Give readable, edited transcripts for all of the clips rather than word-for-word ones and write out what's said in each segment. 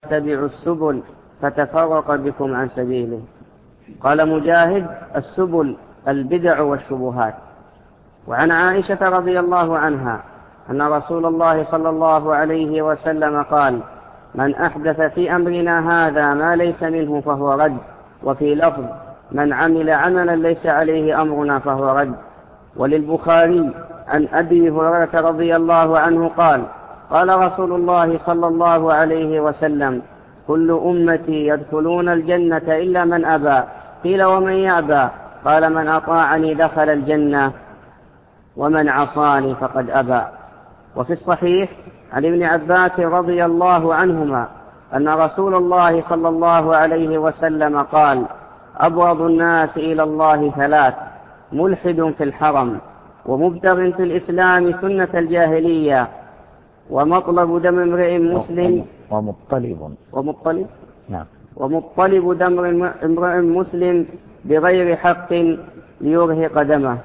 تتبعوا السبل فتفرق بكم عن سبيله. قال مجاهد: السبل البدع والشبهات. وعن عائشة رضي الله عنها أن رسول الله صلى الله عليه وسلم قال: من أحدث في أمرنا هذا ما ليس منه فهو رد. وفي لفظ: من عمل عملا ليس عليه أمرنا فهو رد. وللبخاري عن أبي هريرة رضي الله عنه قال: قال رسول الله صلى الله عليه وسلم: كل أمتي يدخلون الجنة إلا من أبى. قيل: ومن يأبى؟ قال: من أطاعني دخل الجنة ومن عصاني فقد أبى. وفي الصحيح عن ابن عباس رضي الله عنهما أن رسول الله صلى الله عليه وسلم قال: أبغض الناس إلى الله ثلاث: ملحد في الحرم، ومبتغ في الإسلام سنة الجاهلية، ومطلب دم امرئ مسلم ومطلب دم امرئ مسلم بغير حق ليرهق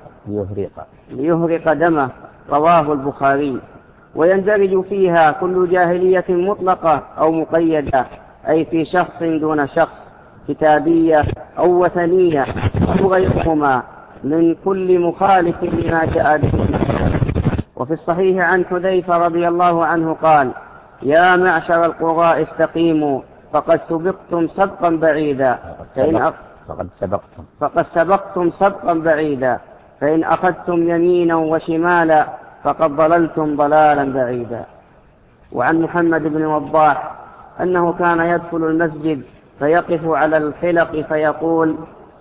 دمه. رواه البخاري. ويندرج فيها كل جاهلية مطلقة أو مقيدة، أي في شخص دون شخص، كتابية أو وثنية أو غيرهما، من كل مخالف لما جاء به. وفي الصحيح عن حذيفة رضي الله عنه قال: يا معشر القراء استقيموا فقد سبقتم سبقا بعيدا، فإن أخذتم يمينا وشمالا فقد ضللتم ضلالا بعيدا. وعن محمد بن وضاح أنه كان يدخل المسجد فيقف على الحلق فيقول: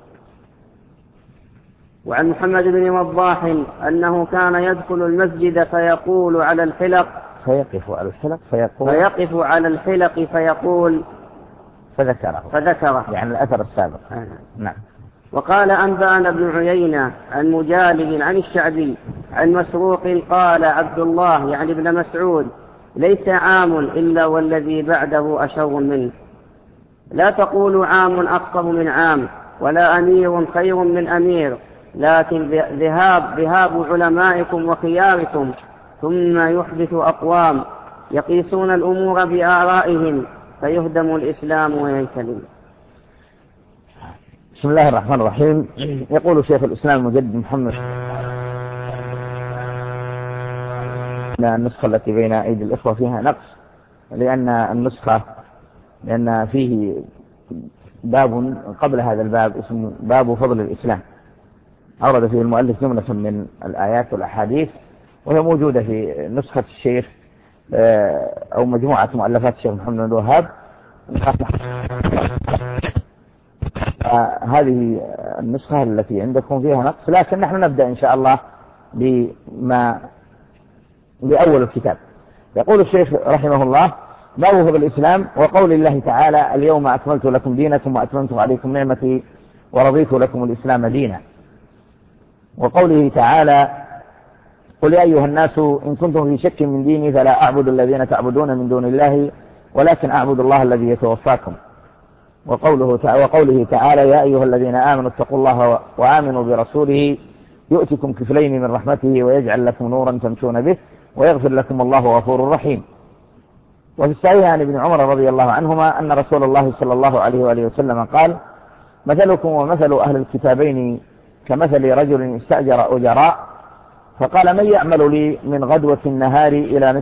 فذكره يعني الأثر السابق. نعم. وقال: أنبأنا ابن عيينة عن مجالد عن الشعبي عن مسروق قال: عبد الله يعني ابن مسعود: ليس عام إلا والذي بعده أشر منه. لا تقولوا عام أقصر من عام، ولا أمير خير من أمير، لكن ذهاب علمائكم وخياركم، ثم يحدث أقوام يقيسون الأمور بآرائهم فيهدم الإسلام وينكلم. بسم الله الرحمن الرحيم. يقول شيخ الإسلام المجدد محمد: النسخة التي بين أيدي الإخوة فيها نقص، لأن فيه باب قبل هذا الباب اسمه باب فضل الإسلام، أورد فيه المؤلف جملة من الآيات والأحاديث، وهي موجودة في نسخة الشيخ أو مجموعة مؤلفات الشيخ محمد بن الوهاب. هذه النسخة التي عندكم فيها نقص، لكن نحن نبدأ إن شاء الله بأول الكتاب. يقول الشيخ رحمه الله: باب فضل الإسلام، وقول الله تعالى: اليوم أكملت لكم دينكم وأتممت عليكم نعمتي ورضيت لكم الإسلام دينا. وقوله تعالى: قل يا أيها الناس إن كنتم في شك من ديني فلا أعبد الذين تعبدون من دون الله ولكن أعبد الله الذي يتوفاكم. وقوله تعالى: يا أيها الذين آمنوا اتقوا الله وآمنوا برسوله يؤتكم كفلين من رحمته ويجعل لكم نورا تمشون به ويغفر لكم الله غفور رحيم. وفي الصحيح عن ابن عمر رضي الله عنهما أن رسول الله صلى الله عليه وآله وسلم قال: مثلكم ومثل أهل الكتابين كمثل رجل استأجر أجراء فقال: من يعمل لي من غدوة النهار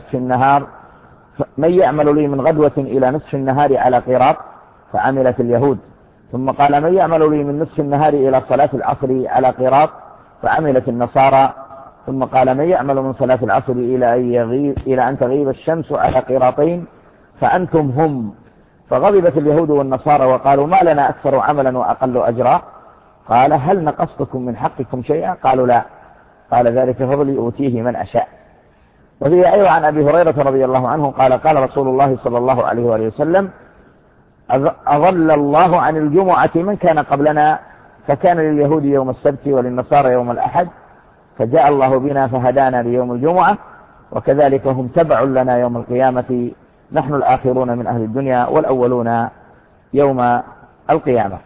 إلى نصف النهار على قيراط؟ فعملت اليهود. ثم قال: من يعمل لي من نصف النهار إلى صلاة العصر على قيراط؟ فعملت النصارى. ثم قال: من يعمل من صلاة العصر إلى أن تغيب الشمس على قيراطين؟ فأنتم هم. فغضبت اليهود والنصارى وقالوا: ما لنا أكثر عملا وأقل أجرا؟ قال: هل نقصتكم من حقكم شيئا؟ قالوا: لا. قال: ذلك فضلي أوتيه من أشاء. وفي أيضا عن أبي هريرة رضي الله عنه قال: قال رسول الله صلى الله عليه وآله وسلم: أضل الله عن الجمعة من كان قبلنا، فكان لليهود يوم السبت وللنصارى يوم الأحد، فجاء الله بنا فهدانا ليوم الجمعة، وكذلك هم تبع لنا يوم القيامة، نحن الآخرون من أهل الدنيا والأولون يوم القيامة.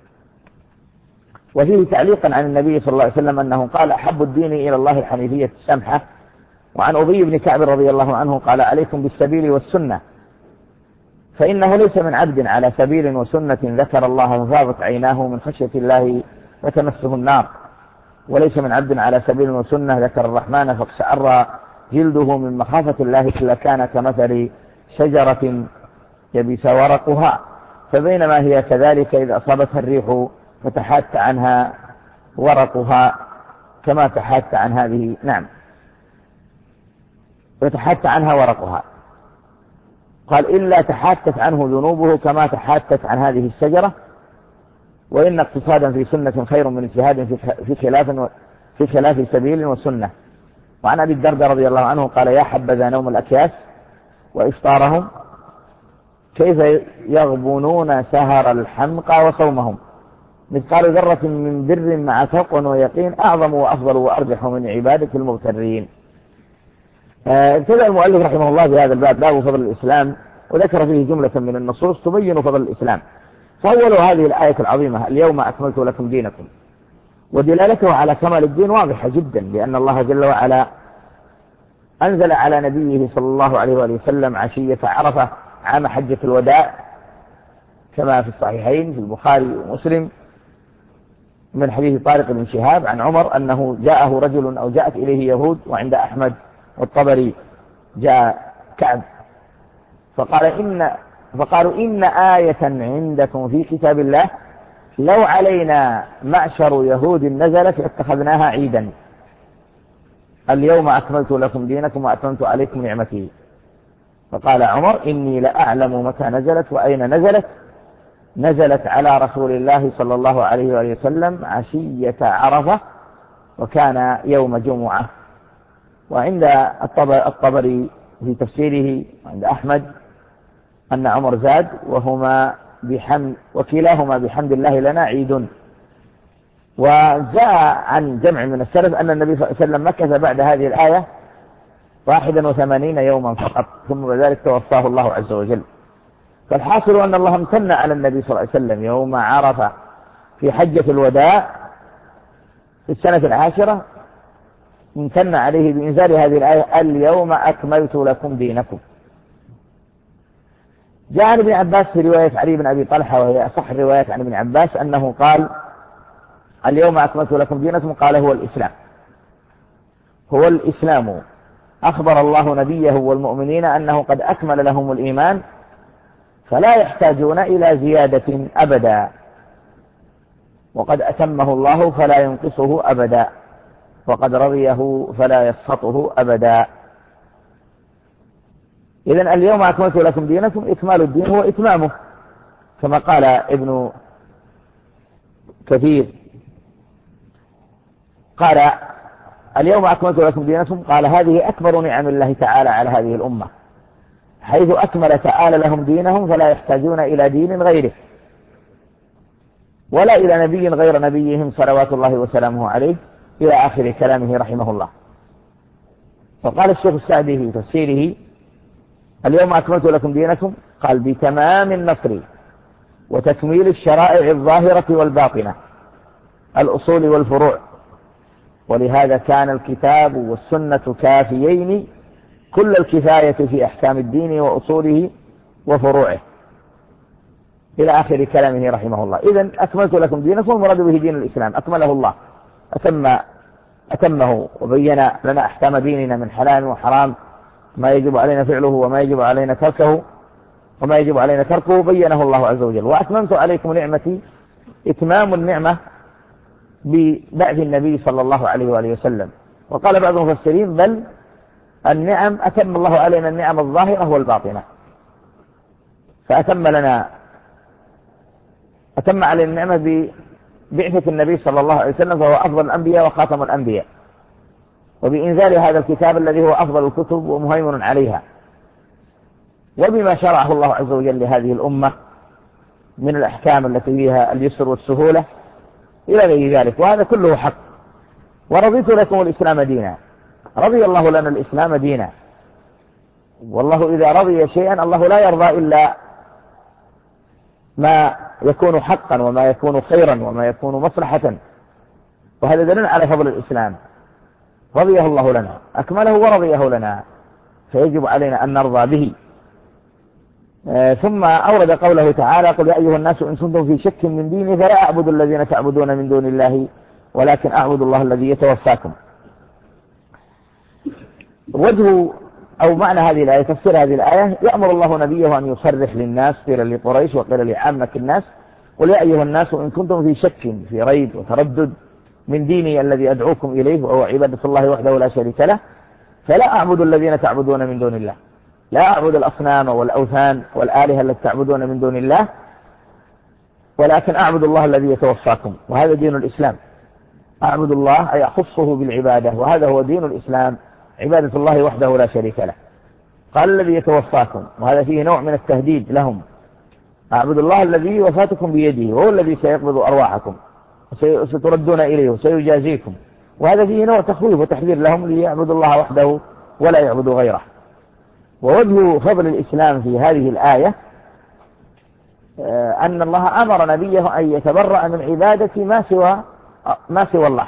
وفيه تعليقا عن النبي صلى الله عليه وسلم أنه قال: أحب الدين إلى الله الحنيفية السمحة. وعن أبي بن كعب رضي الله عنه قال: عليكم بالسبيل والسنة، فإنه ليس من عبد على سبيل وسنة ذكر الله ففاضت عيناه من خشية الله وتمسه النار، وليس من عبد على سبيل وسنة ذكر الرحمن فاقشعر جلده من مخافة الله إلا كان كمثل شجرة يبس ورقها، فبينما هي كذلك إذا أصابتها الريح فتحات عنها ورقها كما تحات عن هذه، نعم، فتحات عنها ورقها. قال إلا تحاتت عنه ذنوبه كما تحاتت عن هذه الشجرة، وإن اقتصادا في سنة خير من اجتهاد في خلاف سبيل وسنة. وعن أبي الدرداء رضي الله عنه قال يا حبذا نوم الأكياس وإفطارهم، كيف يغبنون سهر الحمقى وصومهم، مثقال ذرة من بر مع تقوى ويقين أعظم وأفضل وأرجح من عبادة المغترين. ابتدأ المؤلف رحمه الله بهذا الباب باب فضل الإسلام، وذكر فيه جملة من النصوص تبين فضل الإسلام. فأول هذه الآية العظيمة اليوم أكملت لكم دينكم، ودلالته على كمال الدين واضحة جدا، لأن الله جل وعلا أنزل على نبيه صلى الله عليه وآله وسلم عشية عرفة عام حجة الوداع كما في الصحيحين في البخاري ومسلم من حديث طارق بن شهاب عن عمر أنه جاءه رجل أو جاءت إليه يهود، وعند أحمد والطبري جاء كعب فقالوا إن آية عندكم في كتاب الله لو علينا معشر يهود نزلت لاتخذناها عيدا، اليوم أكملت لكم دينكم وأتممت عليكم نعمتي. فقال عمر إني لأعلم متى نزلت وأين نزلت، نزلت على رسول الله صلى الله عليه وآله وسلم عشية عرفة وكان يوم جمعة. وعند الطبري في تفسيره عند أحمد أن عمر زاد وكلاهما بحمد الله لنا عيد. وجاء عن جمع من السلف أن النبي صلى الله عليه وسلم مكث بعد هذه الآية 81 يوما فقط، ثم بذلك توفاه الله عز وجل. فالحاصل أن الله امتن على النبي صلى الله عليه وسلم يوم عرفة في حجة الوداع في السنة العاشرة، امتن عليه بإنزال هذه الآية اليوم أكملت لكم دينكم. جاء عن ابن عباس في رواية علي بن أبي طلحة وهي أصح الروايات عن ابن عباس أنه قال اليوم أكملت لكم دينكم، قال هو الإسلام. أخبر الله نبيه والمؤمنين أنه قد أكمل لهم الإيمان فلا يحتاجون إلى زيادة أبدا، وقد أتمه الله فلا ينقصه أبدا، وقد رضيه فلا يسخطه أبدا. إذن اليوم أكملت لكم دينكم، إكمال الدين هو إتمامه، كما قال ابن كثير قال اليوم أكملت لكم دينكم، قال هذه أكبر نعم الله تعالى على هذه الأمة، حيث أكمل تعالى لهم دينهم فلا يحتاجون إلى دين غيره ولا إلى نبي غير نبيهم صلوات الله وسلامه عليه، إلى آخر كلامه رحمه الله. فقال الشيخ السعدي في تفسيره اليوم أكملت لكم دينكم، قال بتمام النصر وتكميل الشرائع الظاهرة والباطنة الأصول والفروع، ولهذا كان الكتاب والسنة كافيين كل الكفاية في أحكام الدين وأصوله وفروعه، إلى آخر كلامه رحمه الله. إذن أكملت لكم دينكم، المراد به دين الإسلام، أكمله الله، أتمه وبين لنا أحكام ديننا من حلال وحرام، ما يجب علينا فعله وما يجب علينا تركه، وما يجب علينا تركه بينه الله عز وجل. وأتممت عليكم نعمتي، إتمام النعمة ببعث النبي صلى الله عليه وآله وسلم. وقال بعض المفسرين بل النعم أتم الله علينا النعم الظاهرة والباطنة، فأتم علينا النعمة ببعثة النبي صلى الله عليه وسلم فهو أفضل الأنبياء وخاتم الأنبياء، وبإنزال هذا الكتاب الذي هو أفضل الكتب ومهيمن عليها، وبما شرعه الله عز وجل لهذه الأمة من الأحكام التي فيها اليسر والسهولة إلى غير ذلك، وهذا كله حق. ورضيت لكم الإسلام دينا، رضي الله لنا الإسلام دينا، والله إذا رضي شيئا الله لا يرضى إلا ما يكون حقا وما يكون خيرا وما يكون مصلحة، وهذا دليل على فضل الإسلام. رضيه الله لنا، أكمله ورضيه لنا، فيجب علينا أن نرضى به. ثم أورد قوله تعالى: قل يا أيها الناس إن كنتم في شك من ديني فلا أعبد الذين تعبدون من دون الله ولكن أعبد الله الذي يتوفاكم. وجه أو معنى هذه الآية، تفسير هذه الآية: يأمر الله نبيه أن يصرح للناس، قيل لقريش وقيل لعامة الناس: قل يا أيها الناس إن كنتم في شك، في ريب وتردد من ديني الذي أدعوكم إليه وهو عبادة الله وحده لا شريك له، فلا أعبد الذين تعبدون من دون الله، لا أعبد الأصنام والأوثان والآلهة التي تعبدون من دون الله، ولكن أعبد الله الذي يتوفاكم. وهذا دين الإسلام، أعبد الله أي أخصه بالعبادة، وهذا هو دين الإسلام، عبادة الله وحده لا شريك له. قال الذي يتوفاكم، وهذا فيه نوع من التهديد لهم: أعبد الله الذي وفاتكم بيده وهو الذي سيقبض أرواحكم وستردون إليه وسيجازيكم. وهذا فيه نوع تخويف وتحذير لهم ليعبدوا الله وحده ولا يعبدوا غيره. ووجه فضل الإسلام في هذه الآية أن الله أمر نبيه أن يتبرأ من عبادة ما سوى الله،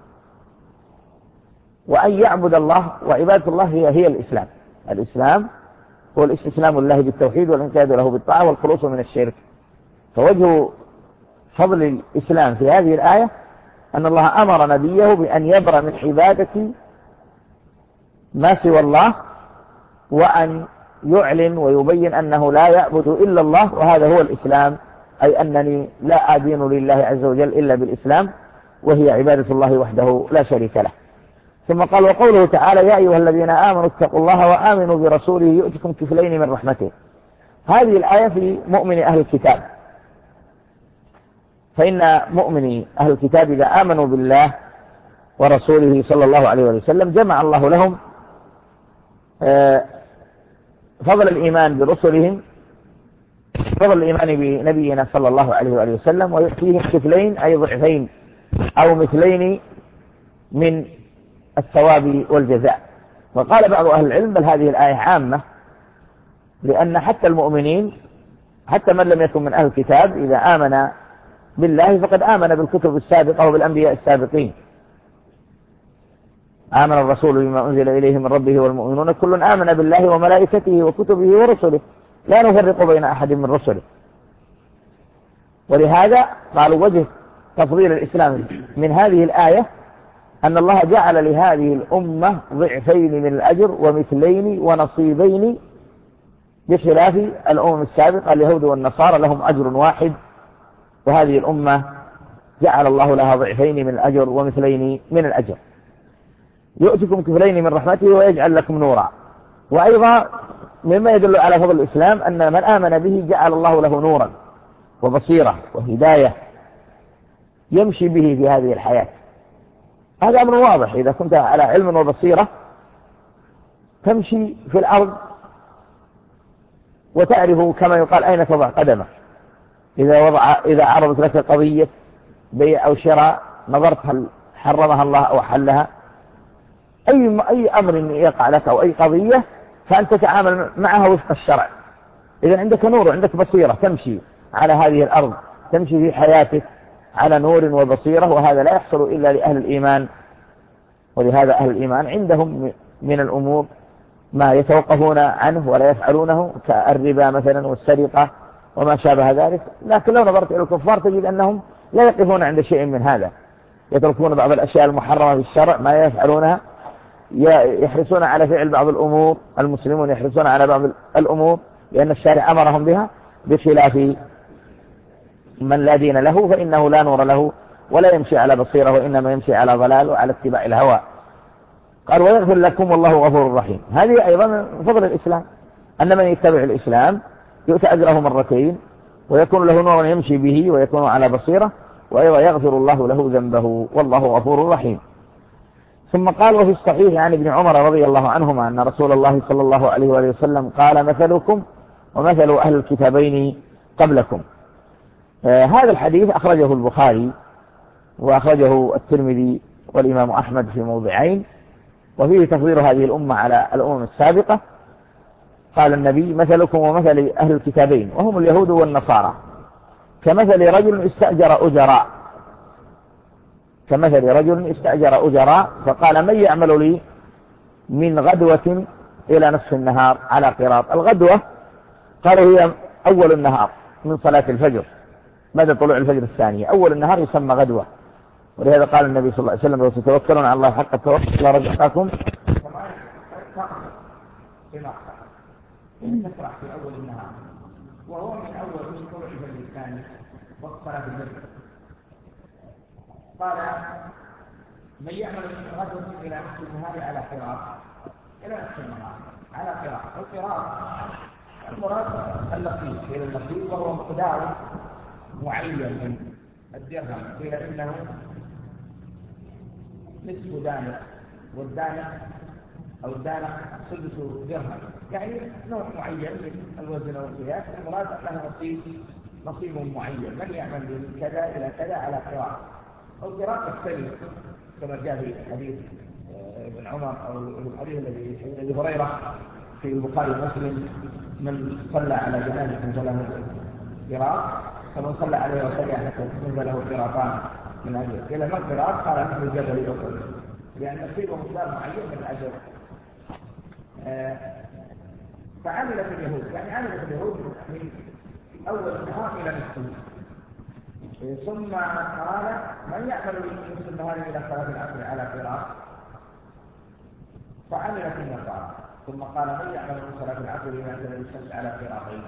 وأن يعبد الله، وعبادة الله هي الإسلام. الإسلام هو الاستسلام لله بالتوحيد والانقياد له بالطاعة والخلوص من الشرك. فوجه فضل الإسلام في هذه الآية أن الله أمر نبيه بأن يبرأ من عبادة ما سوى الله، وأن يعلن ويبين أنه لا يعبد إلا الله، وهذا هو الإسلام، أي أنني لا أدين لله عز وجل إلا بالإسلام، وهي عبادة الله وحده لا شريك له. ثم قال: وقوله تعالى: يا أيها الذين آمنوا اتقوا الله وآمنوا برسوله يؤتكم كفلين من رحمته. هذه الآية في مؤمن أهل الكتاب، فإن مؤمني أهل الكتاب إذا آمنوا بالله ورسوله صلى الله عليه وسلم جمع الله لهم فضل الإيمان برسلهم، فضل الإيمان بنبينا صلى الله عليه وسلم، ويؤتيهم كفلين أي ضعفين أو مثلين من الثواب والجزاء. وقال بعض أهل العلم: بل هذه الآية عامة، لأن حتى المؤمنين، حتى من لم يكن من أهل الكتاب، إذا آمن بالله فقد آمن بالكتب السابقة وبالأنبياء السابقين. آمن الرسول بما أنزل إليه من ربه والمؤمنون كل آمن بالله وملائكته وكتبه ورسله لا نفرق بين أحد من رسله. ولهذا قالوا وجه تفضيل الإسلام من هذه الآية أن الله جعل لهذه الأمة ضعفين من الأجر ومثلين ونصيبين، بخلاف الأمم السابقة اليهود والنصارى لهم أجر واحد، وهذه الأمة جعل الله لها ضعفين من الأجر ومثلين من الأجر. يؤتكم كفلين من رحمته ويجعل لكم نورا. وأيضا مما يدل على فضل الإسلام أن من آمن به جعل الله له نورا وبصيرة وهداية يمشي به في هذه الحياة. هذا أمر واضح، إذا كنت على علم وبصيرة تمشي في الأرض وتعرف كما يقال أين تضع قدمك. إذا عرضت لك قضية بيع أو شراء نظرت هل حرمها الله أو حلها، أي أمر يقع لك أو أي قضية فأنت تتعامل معها وفق الشرع. إذا عندك نور وعندك بصيرة تمشي على هذه الأرض، تمشي في حياتك على نور وبصيرة، وهذا لا يحصل إلا لأهل الإيمان. ولهذا أهل الإيمان عندهم من الأمور ما يتوقفون عنه ولا يفعلونه، كالربا مثلا والسرقة وما شابه ذلك. لكن لو نظرت إلى الكفار تجد أنهم لا يقفون عند شيء من هذا، يتركون بعض الأشياء المحرمة في الشرع ما يفعلونها، يحرصون على فعل بعض الأمور، المسلمون يحرصون على بعض الأمور لأن الشارع أمرهم بها، بخلاف من لا دين له فإنه لا نور له ولا يمشي على بصيرة، وإنما يمشي على ضلال وعلى اتباع الهوى. قال: ويغفر لكم والله غفور رحيم. هذه أيضا من فضل الإسلام، أن من يتبع الإسلام يؤتى أجره مرتين، ويكون له نور يمشي به ويكون على بصيرة، وأيضا يغفر الله له ذنبه والله غفور رحيم. ثم قال: وفي الصحيح عن ابن عمر رضي الله عنهما أن رسول الله صلى الله عليه وسلم قال: مثلكم ومثل أهل الكتابين قبلكم. هذا الحديث أخرجه البخاري وأخرجه الترمذي والإمام أحمد في موضعين، وفيه تفضيل هذه الأمة على الأمم السابقة. قال النبي: مثلكم ومثل أهل الكتابين وهم اليهود والنصارى كمثل رجل استأجر أجراء فقال: من يعمل لي من غدوة إلى نصف النهار على قراط. الغدوة قالوا هي أول النهار من صلاة الفجر بعد طلوع الفجر الثانية، أول النهار يسمى غدوة. ولهذا قال النبي صلى الله عليه وسلم: لو تتوكلون على الله حق التوكل لرزقكم تفرح في أول النهار، وهو من أول من طلوع الفجر الثاني وقت صلاة الفجر. قال: من يعمل من غدوة إلى نصف النهار على قراط، إلى نصف النهار على قراط. والقراط المراد اللقيط، إلى اللقيط، وهو مقدار معين من الدرهم. قيل إنه نصف دانق، والدانق أو الدانق سدس درهم، يعني نوع معين من الوزن والقياس. المراد له نصيب معين، من يعمل من كذا إلى كذا على قراط. القراط تختلف كما جاء في حديث ابن عمر أو الحديث الذي هريرة في البخاري ومسلم: من صلى على جنازة فله قراط، فمن صلى عليه وسلم فله قراطان من أجر. إلى ما القراط؟ قال مثل الجبل أخرى، لأن نصيبه مقدار معين من الأجر. فعملت اليهود، يعني عملت اليهود من أول النهار إلى نصفه. ثم قال: من يعمل من نصف النهار إلى صلاة العصر على قراط، فعملت النصارى. ثم قال: من يعمل من صلاة العصر إلى صلاة الشمس على قراطين.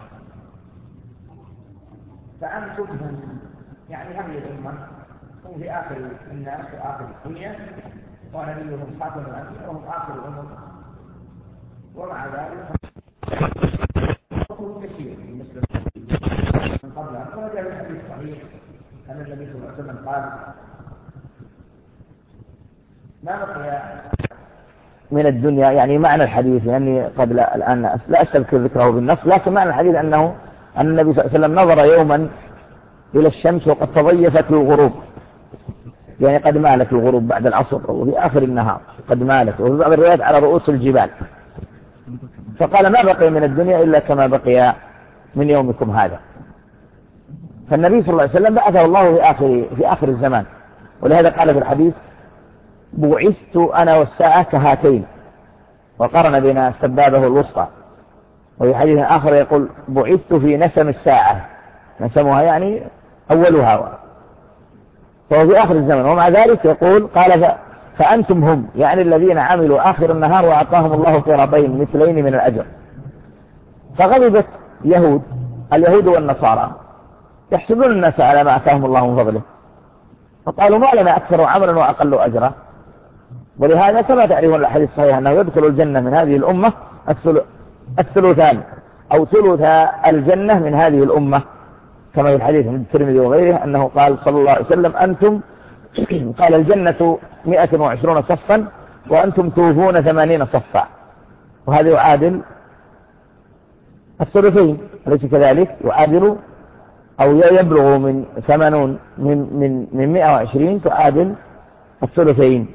فأنتم هم، يعني هذه الأمة هم في آخر الناس وآخر الدنيا، ونبيهم خاتم الأنبياء وهم آخر الأمم. ومع ذلك هم كثير من قبلها. وجاء الحديث صحيح أن النبي صلى الله عليه وسلم قال: ما بقي من الدنيا، يعني معنى الحديث، لأني قد الآن لا أستذكر ذكره بالنص، لكن معنى الحديث أن النبي صلى الله عليه وسلم نظر يوما إلى الشمس وقد تضيفت الغروب، يعني قد مالت الغروب بعد العصر وفي آخر النهار قد مالت، وفي بعض الروايات على رؤوس الجبال. فقال: ما بقي من الدنيا إلا كما بقي من يومكم هذا. فالنبي صلى الله عليه وسلم بعثه الله في آخر الزمان. ولهذا قال في الحديث: بعثت أنا والساعة كهاتين، وقارن بين السبابة والوسطى. وفي حديث آخر يقول: بعثت في نسم الساعة، نسمها يعني أولها، فهو في آخر الزمن. ومع ذلك يقول: قال: فأنتم هم، يعني الذين عملوا آخر النهار وأعطاهم الله قراطين مثلين من الأجر. فغضبت اليهود والنصارى يحسبون الناس على ما أتاهم الله من فضله، فقالوا: ما لنا أكثر عملا وأقل أجرا. ولهذا كما تعرفون الحديث الصحيح أنه يدخل الجنة من هذه الأمة الثلثان أو ثلث الجنة من هذه الأمة، كما في الحديث من الترمذي وغيره أنه قال صلى الله عليه وسلم: أنتم قال الجنة 120 صفا وأنتم توفون 80 صفا. وهذا يعادل الثلثين، أليس كذلك؟ يعادل أو يبلغ من 80 من 120 تعادل الثلثين.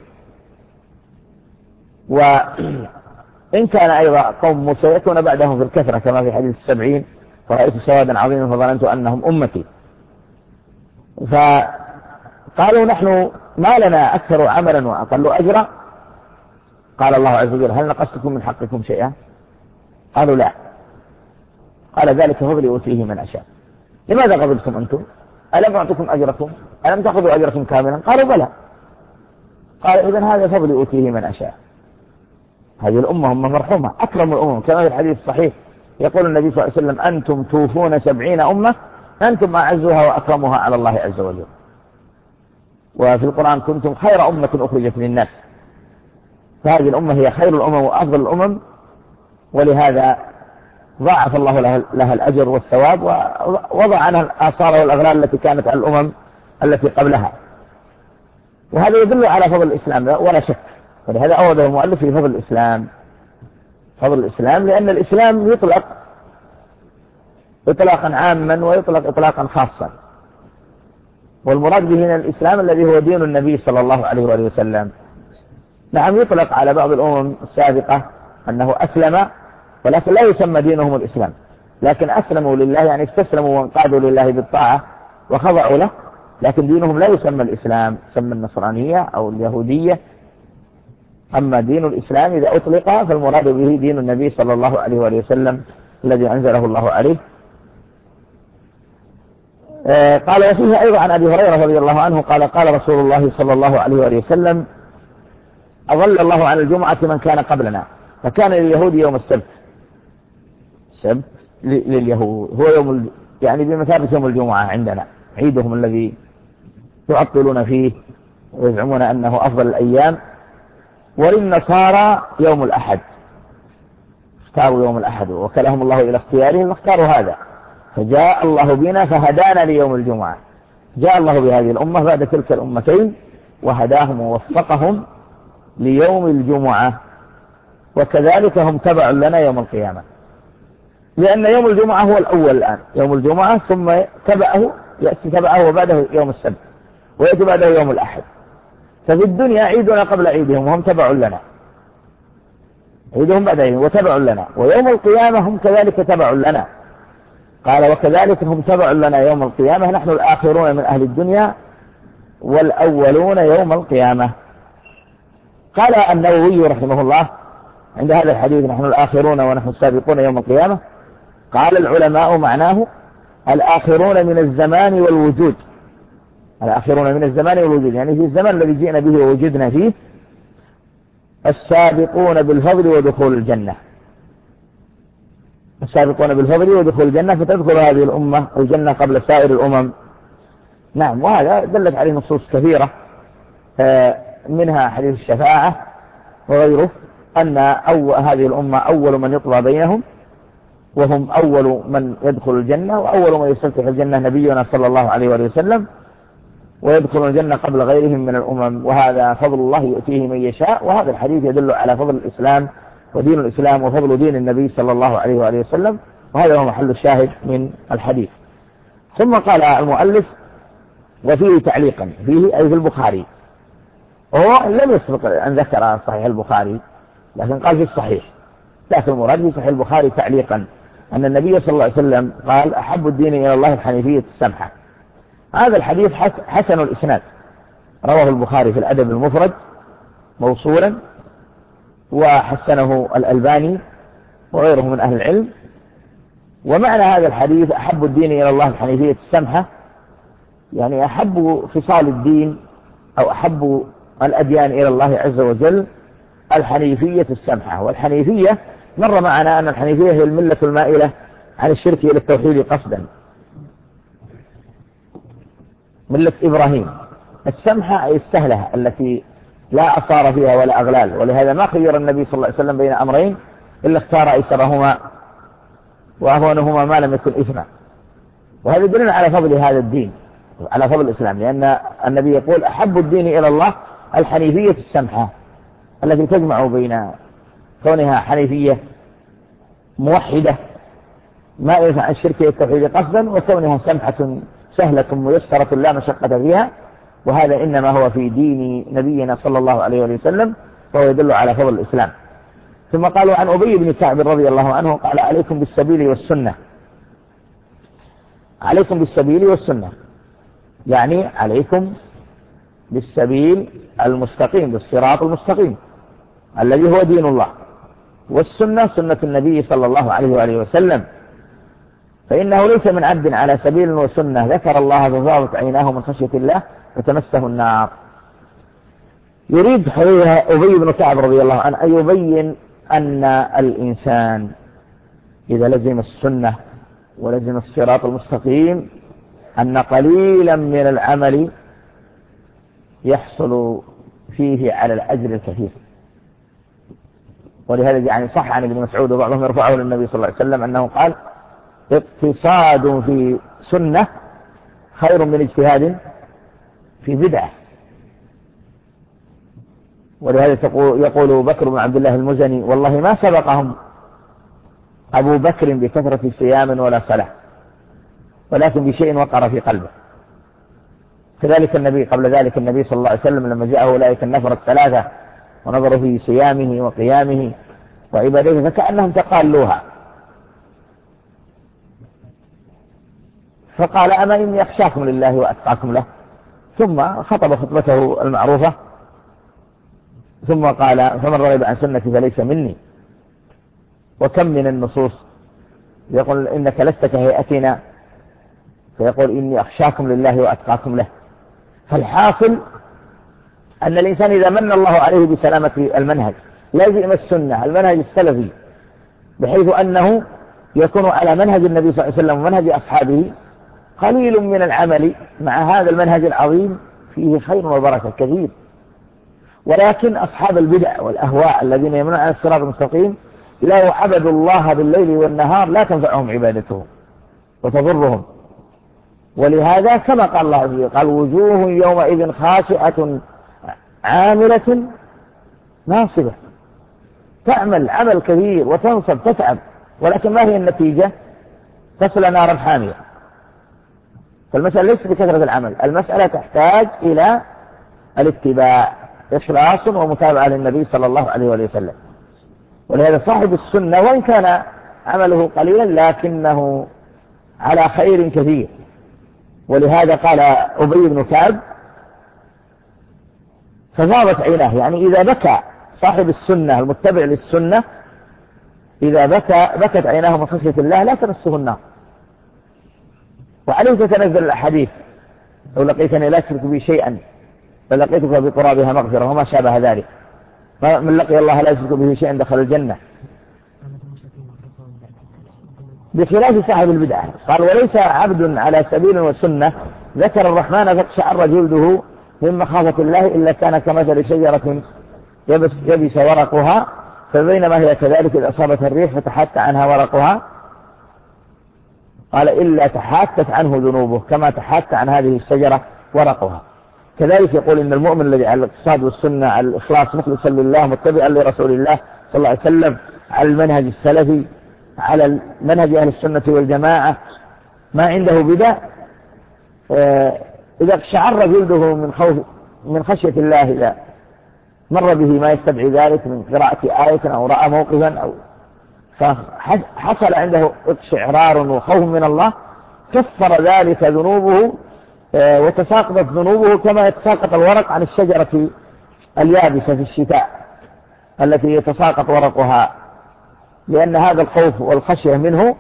وإن كان أيضا قوم موسى يكون بعدهم في الكثرة كما في حديث 70: فرأيت سوادا عظيما فظننت أنهم أمتي. فقالوا: نحن ما لنا أكثر عملا وأقل أجرا. قال الله عز وجل: هل نقصتكم من حقكم شيئا؟ قالوا: لا. قال: ذلك فضلي أوتيه من أشاء. لماذا غضبتم أنتم؟ ألم أعطكم أجركم؟ ألم تأخذوا أجركم كاملا؟ قالوا: بلى. قال: إذن هذا فضلي أوتيه من أشاء. هذه الأمة هم مرحومة، أكرم الأمم، كما في الحديث الصحيح يقول النبي صلى الله عليه وسلم: أنتم توفون 70 أمة، أنتم أعزها وأكرمها على الله عز وجل. وفي القرآن: كنتم خير أمة أخرجت للناس. فهذه الأمة هي خير الأمم وأفضل الأمم، ولهذا ضاعف الله لها الأجر والثواب، ووضع عنها الآثار والأغلال التي كانت على الأمم التي قبلها. وهذا يدل على فضل الإسلام ولا شك. ولهذا أورده المؤلف في فضل الإسلام، فضل الإسلام، لأن الإسلام يطلق إطلاقا عاما ويطلق إطلاقا خاصا. والمراد به هنا الإسلام الذي هو دين النبي صلى الله عليه وآله وسلم. نعم، يطلق على بعض الأمم السابقة أنه أسلم، ولكن لا يسمى دينهم الإسلام، لكن أسلموا لله، يعني استسلموا وانقادوا لله بالطاعة وخضعوا له، لكن دينهم لا يسمى الإسلام، يسمى النصرانية أو اليهودية. أما دين الإسلام إذا أطلق فالمراد به دين النبي صلى الله عليه وآله وسلم الذي أنزله الله عليه. قال وفيه أيضا عن أبي هريرة رضي الله عنه قال قال رسول الله صلى الله عليه وآله وسلم أضل الله عن الجمعة من كان قبلنا فكان لليهود يوم السبت لليهود هو يوم يعني بمثابة يوم الجمعة عندنا عيدهم الذي يعطلون فيه ويزعمون أنه أفضل الأيام. وللنصارى يوم الأحد اختاروا يوم الأحد وكلهم الله إلى اختيارهم واختاروا هذا فجاء الله بنا فهدانا ليوم الجمعة. جاء الله بهذه الأمة بعد تلك الأمتين وهداهم ووفقهم ليوم الجمعة وكذلك هم تبع لنا يوم القيامة لأن يوم الجمعة هو الأول الآن يوم الجمعة ثم يأتي تبعه وبعده يوم السبت ويأتي بعده يوم الأحد. ففي الدنيا عيدنا قبل عيدهم وهم تبع لنا عيدهم بعد عيدهم وتبع لنا ويوم القيامة هم كذلك تبع لنا. قال وكذلك هم تبع لنا يوم القيامة نحن الآخرون من أهل الدنيا والأولون يوم القيامة. قال النووي رحمه الله عند هذا الحديث نحن الآخرون ونحن السابقون يوم القيامة قال العلماء معناه الآخرون من الزمان والوجود الآخرون من الزمان والوجود يعني في الزمان الذي جئنا به ووجدنا فيه السابقون بالفضل ودخول الجنة السابقون بالفضل ودخول الجنة فتدخل هذه الأمة الجنة قبل سائر الأمم. نعم وهذا دلت عليه نصوص كثيرة منها حديث الشفاعة وغيره أن هذه الأمة أول من يطلع بينهم وهم أول من يدخل الجنة وأول من يستفتح الجنة نبينا صلى الله عليه وسلم ويدخل الجنة قبل غيرهم من الأمم وهذا فضل الله يؤتيه من يشاء. وهذا الحديث يدل على فضل الإسلام ودين الإسلام وفضل دين النبي صلى الله عليه وآله وسلم وهذا هو محل الشاهد من الحديث. ثم قال المؤلف وفيه تعليقا فيه أي في البخاري هو لم يسبق أن ذكر صحيح البخاري لكن قال في الصحيح لكن المراد في صحيح البخاري تعليقا أن النبي صلى الله عليه وسلم قال أحب الدين إلى الله الحنيفية السمحة. هذا الحديث حسن الإسناد رواه البخاري في الأدب المفرد موصولا وحسنه الألباني وغيره من أهل العلم. ومعنى هذا الحديث أحب الدين إلى الله الحنيفية السمحة يعني أحب خصال الدين أو أحب الأديان إلى الله عز وجل الحنيفية السمحة. والحنيفية مر معنا أن الحنيفية هي الملة المائلة عن الشرك إلى التوحيد قصدا ملة إبراهيم. السمحة أي السهلة التي لا أثار فيها ولا أغلال ولهذا ما خير النبي صلى الله عليه وسلم بين أمرين إلا اختار أيسرهما وأهونهما ما لم يكن إثما. وهذا يدل على فضل هذا الدين على فضل الإسلام لأن النبي يقول أحب الدين إلى الله الحنيفية السمحة التي تجمع بين كونها حنيفية موحدة ما ينفع الشرك التوحيد قصدا وكونها سمحة سهلة ميسرة لا مشقة فيها وهذا إنما هو في دين نبينا صلى الله عليه وسلم فهو يدل على فضل الإسلام. ثم قالوا عن أبي بن كعب رضي الله عنه قال عليكم بالسبيل والسنة عليكم بالسبيل والسنة يعني عليكم بالسبيل المستقيم بالصراط المستقيم الذي هو دين الله والسنة سنة النبي صلى الله عليه وآله وسلم فإنه ليس من عبد على سبيل وسنة ذكر الله ففاضت عيناه من خشية الله فتمسه النار. يريد أبي بن كعب رضي الله عنه أن يبين أن الإنسان إذا لزم السنة ولزم الصراط المستقيم أن قليلا من العمل يحصل فيه على الأجر الكثير. ولهذا يعني صح عن ابن مسعود وبعضهم يرفعه للنبي صلى الله عليه وسلم أنه قال اقتصاد في سنة خير من اجتهاد في بدعة. ولهذا يقول بكر بن عبد الله المزني والله ما سبقهم أبو بكر بكثرة صيام ولا صلاة ولكن بشيء وقر في قلبه. كذلك النبي قبل ذلك النبي صلى الله عليه وسلم لما جاءه أولئك النفر الثلاثة ونظروا في صيامه وقيامه وعبادته فكأنهم تقالوها فقال أما إني أخشاكم لله وأتقاكم له ثم خطب خطبته المعروفة ثم قال فمن رغب عن سنتي فليس مني. وكم من النصوص يقول إنك لست كهيئتنا، فيقول إني أخشاكم لله وأتقاكم له. فالحاصل أن الإنسان إذا من الله عليه بسلامة المنهج لازم السنة المنهج السلفي، بحيث أنه يكون على منهج النبي صلى الله عليه وسلم ومنهج أصحابه، قليل من العمل مع هذا المنهج العظيم فيه خير وبركة كثير. ولكن أصحاب البدع والأهواء الذين يمنعون عن الصراط المستقيم إذا عبدوا الله بالليل والنهار لا تنفعهم عبادتهم وتضرهم. ولهذا كما قال الله عز وجل قال وجوه يومئذ خاشعة عاملة ناصبة، تعمل عمل كبير وتنصب تتعب، ولكن ما هي النتيجة؟ تصل نارا حامية. فالمسألة ليست بكثرة العمل، المسألة تحتاج إلى الاتباع، إخلاص ومتابعة للنبي صلى الله عليه وسلم. ولهذا صاحب السنة وإن كان عمله قليلا لكنه على خير كثير. ولهذا قال أبي بن كعب ففاضت عيناه، يعني إذا بكى صاحب السنة المتبع للسنة إذا بكت عيناه من خشية الله لا تمسه النار. وعليه تتنزل الأحاديث لو لقيتني لا تشرك بي شيئا فلقيتك بقرابها مغفرة وما شابه ذلك، من لقي الله لا يشرك به شيئا دخل الجنة. بخلاف صاحب البدعة قال وليس عبد على سبيل وسنة ذكر الرحمن فاقشعر جلده من مخافة الله إلا كان كمثل شجرة يبس ورقها فبينما هي كذلك إذ أصابتها الريح فتحت عنها ورقها قال إلا تحاتت عنه ذنوبه كما تحات عن هذه الشجرة ورقها. كذلك يقول إن المؤمن الذي على الاقتصاد والسنة على الإخلاص مخلصا لله متبعا لرسول الله صلى الله عليه وسلم على المنهج السلفي على منهج أهل السنة والجماعة ما عنده بدع، إذا اقشعر جلده من خشية الله إذا مر به ما يستدعي ذلك من قراءة آية أو رأى موقفا أو فحصل عنده اقشعرار وخوف من الله كفر ذلك ذنوبه وتساقطت ذنوبه كما يتساقط الورق عن الشجرة اليابسة في الشتاء التي يتساقط ورقها، لأن هذا الخوف والخشية منه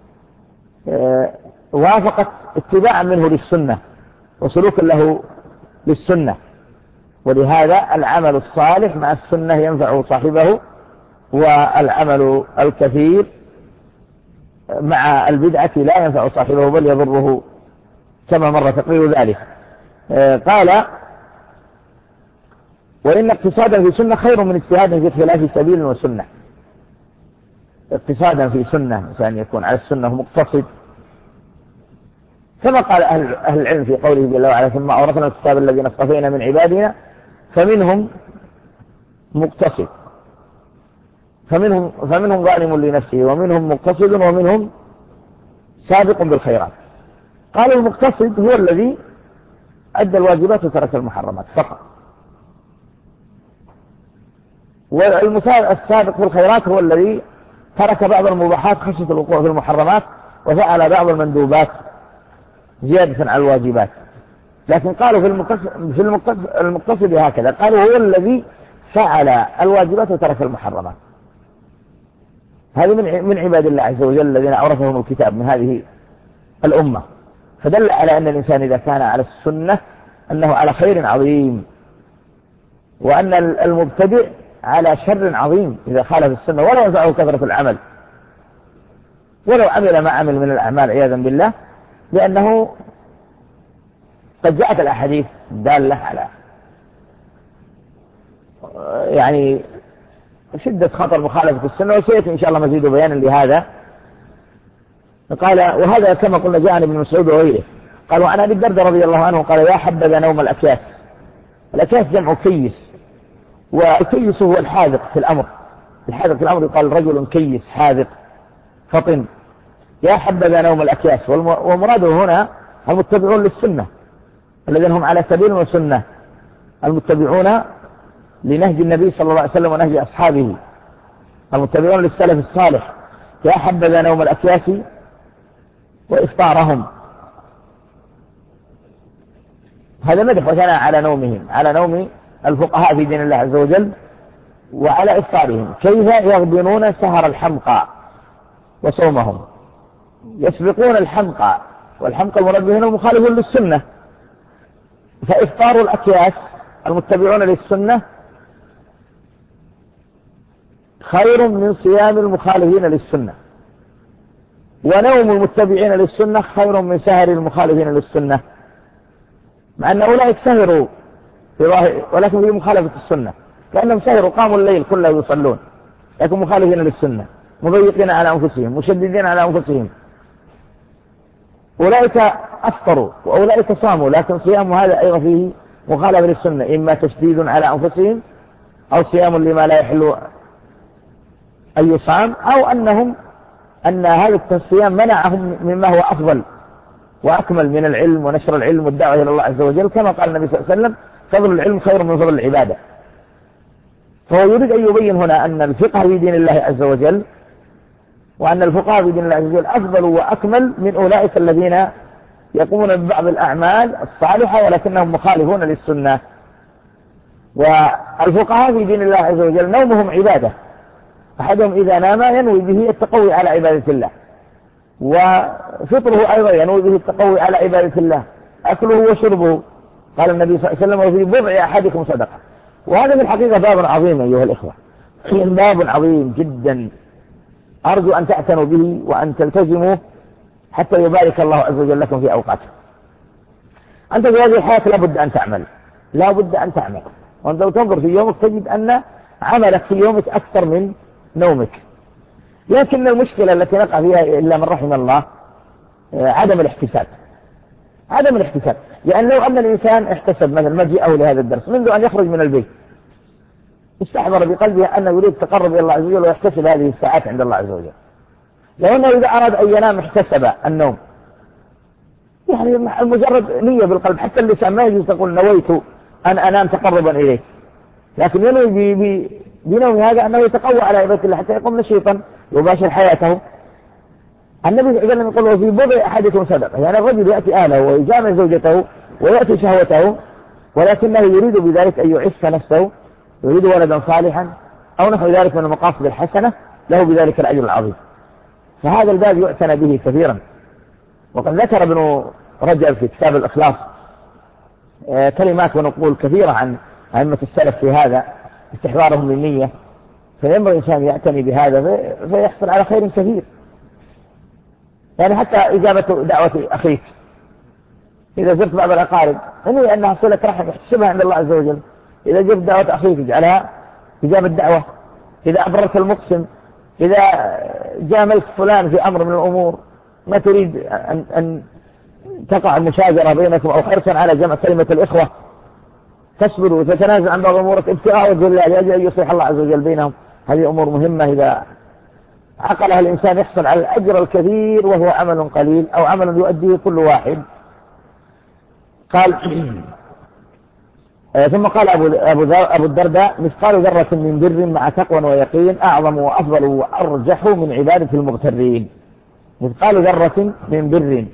وافقت اتباعا منه للسنة وسلوكا له للسنة. ولهذا العمل الصالح مع السنة ينفع صاحبه، والعمل الكثير مع البدعة لا ينفع صاحبه بل يضره كما مر تقرير ذلك. قال وإن اقتصادا في سنة خير من اجتهاد في خلاف سبيل وسنة. اقتصادا في سنة إنسان يكون على السنة مقتصد كما قال أهل العلم في قوله جل وعلا ثم أورثنا الكتاب الذين اصطفينا من عبادنا فمنهم مقتصد فمنهم ظالم لنفسه ومنهم مقتصد ومنهم سابق بالخيرات. قال المقتصد هو الذي أدى الواجبات وترك المحرمات فقط، والسابق بالخيرات هو الذي ترك بعض المباحات خشية الوقوع في المحرمات وفعل بعض المندوبات زيادة على الواجبات. لكن قالوا في المقتصد هكذا قالوا هو الذي فعل الواجبات وترك المحرمات. هذه من عباد الله عز وجل الذين أورثهم الكتاب من هذه الأمة. فدل على أن الإنسان إذا كان على السنة أنه على خير عظيم، وأن المبتدع على شر عظيم إذا خالف السنة ولا ينفعه كثرة العمل ولو عمل ما عمل من الأعمال عياذا بالله، لأنه قد جاءت الأحاديث الدالة على يعني شدة خطر مخالفة السنة، وسيأتي إن شاء الله مزيد بيانا لهذا. قال وهذا كما قلنا جاء عن ابن مسعود وغيره. قال وعن أبي الدرداء رضي الله عنه قال يا حبذا نوم الأكياس. الأكياس جمع كيس، والكيس هو الحاذق في الأمر. الحاذق في الأمر يقال رجل كيس حاذق فطن. يا حبذا نوم الأكياس، ومراده هنا المتبعون للسنة الذين هم على سبيل وسنة، المتبعون لنهج النبي صلى الله عليه وسلم ونهج أصحابه، المتبعون للسلف الصالح. يا حبذا نوم الأكياس وإفطارهم. هذا مدح وثناء على نومهم، على نوم الفقهاء في دين الله عز وجل وعلى إفطارهم. كيف يغبنون سهر الحمقى وصومهم. يسبقون الحمقى، والحمقى المراد هنا مخالفون للسنة، فإفطار الأكياس المتبعون للسنة خير من صيام المخالفين للسنة، ونوم المتبعين للسنة خير من سهر المخالفين للسنة، مع أن أولئك سهروا في ظاهر ولكن في مخالفة السنة، لأنهم سهروا قاموا الليل كله يصلون، لكن مخالفين للسنة، مضيقين على أنفسهم، مشددين على أنفسهم. أولئك أفطروا وأولئك صاموا، لكن صيام هذا أيضا فيه مخالفة للسنة، إما تشديد على أنفسهم أو صيام لما لا يحل أن يصام، أو أن هذا الصيام منعهم مما هو أفضل وأكمل من العلم ونشر العلم والدعوة إلى الله عز وجل، كما قال النبي صلى الله عليه وسلم: فضل العلم خير من فضل العبادة. فهو يريد أن يبين هنا أن الفقه في دين الله عز وجل وأن الفقهاء في دين الله عز وجل أفضل وأكمل من أولئك الذين يقومون ببعض الأعمال الصالحة ولكنهم مخالفون للسنة. والفقهاء في دين الله عز وجل نومهم عبادة، أحدهم إذا نام ينوي به التقوي على عبادة الله، وفطره أيضا ينوي به التقوي على عبادة الله، أكله وشربه، قال النبي صلى الله عليه وسلم: وفي بضع أحدكم صدقة. وهذا في الحقيقة باب عظيم أيها الإخوة، باب عظيم جدا، أرجو أن تعتنوا به وأن تلتزموا حتى يبارك الله عز وجل لكم في أوقاتكم. أنت في هذه الحياة لابد أن تعمل، لابد أن تعمل، وأنت لو تنظر في يومك تجد أن عملك في يومك أكثر من نومك. لكن المشكلة التي نقع فيها إلا من رحم الله عدم الاحتساب، عدم الاحتساب. لأن لو أن الإنسان احتسب مثلا مجيئه لهذا الدرس منذ أن يخرج من البيت، استحضر بقلبه أنه يريد التقرب إلى الله عز وجل ويحتسب هذه الساعات عند الله عز وجل، لو أنه إذا أراد أن ينام احتسب النوم، يعني مجرد نية بالقلب، حتى اللسان ما يجوز تقول نويت أن أنام تقربا إليه، لكن ينوي بنوم هذا أنه يتقوى على عبادة الله حتى يقوم نشيطا يباشر حياته. النبي صلى الله عليه وسلم يقول: في بضع أحدكم صدقة، يعني الرجل يأتي أهله ويجامع زوجته ويأتي شهوته، ولكنه يريد بذلك أن يعف نفسه، يريد ولدا صالحا أو نحو ذلك من المقاصد الحسنة، له بذلك الأجر العظيم. فهذا الباب يعتنى به كثيرا. وقد ذكر ابن رجب في كتاب الإخلاص كلمات ونقول كثيرة عن أئمة السلف في هذا، استحضارهم للنية، فينبغي الإنسان يعتني بهذا فيحصل على خير كثير. يعني حتى إجابة دعوة أخيك، إذا زرت بعض الأقارب انوي أنها صلة رحم يحتسبها عند الله عز وجل، إذا جبت دعوة أخيك اجعلها إجابة دعوة، إذا أبررت المقسم، إذا جاملت فلان في أمر من الأمور ما تريد أن تقع المشاجرة بينكم أو حرصا على جمع كلمة الإخوة، تصبر وتتنازل عن بعض أمورك ابتغاء وجه الله لأجل أن يصلح الله عز وجل بينهم. هذه أمور مهمة إذا عقلها الإنسان يحصل على الأجر الكثير وهو عمل قليل أو عمل يؤديه كل واحد. قال ثم قال أبو الدرداء: مثقال ذرة من بر مع تقوى ويقين أعظم وأفضل وأرجح من عبادة المغترين. مثقال ذرة من بر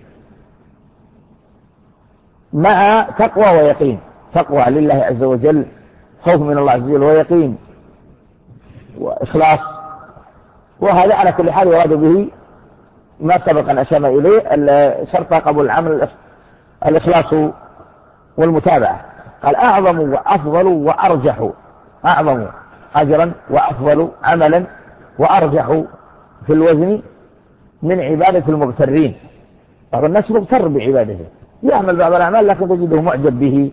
مع تقوى ويقين، تقوى لله عز وجل، خوف من الله عز وجل، ويقين وإخلاص. وهذا على كل حال يراد به ما سبق أن أشار إليه، شرط قبول العمل الإخلاص والمتابعة. قال: أعظم وأفضل وأرجح، أعظم أجرا وأفضل عملا وأرجح في الوزن من عبادة المغترين. بعض الناس مغتر بعبادته، يعمل بعض الأعمال لكن تجده معجب به،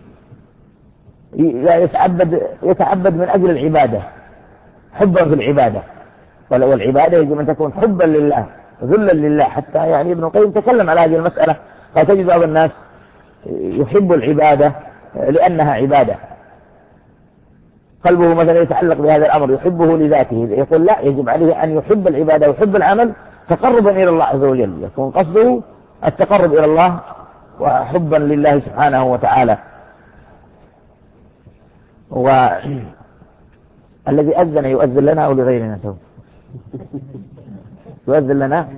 يتعبد من أجل العبادة، حبا في العبادة. والعبادة يجب أن تكون حبا لله ذلا لله. حتى يعني ابن القيم تكلم على هذه المسألة، فتجد بعض الناس يحب العبادة لأنها عبادة، قلبه مثلا يتعلق بهذا الأمر يحبه لذاته، يقول لا، يجب عليه أن يحب العبادة ويحب العمل تقربا إلى الله عز وجل، يكون قصده التقرب إلى الله وحبا لله سبحانه وتعالى. والذي أذن يؤذن لنا أو لغيرنا؟ يؤذن لنا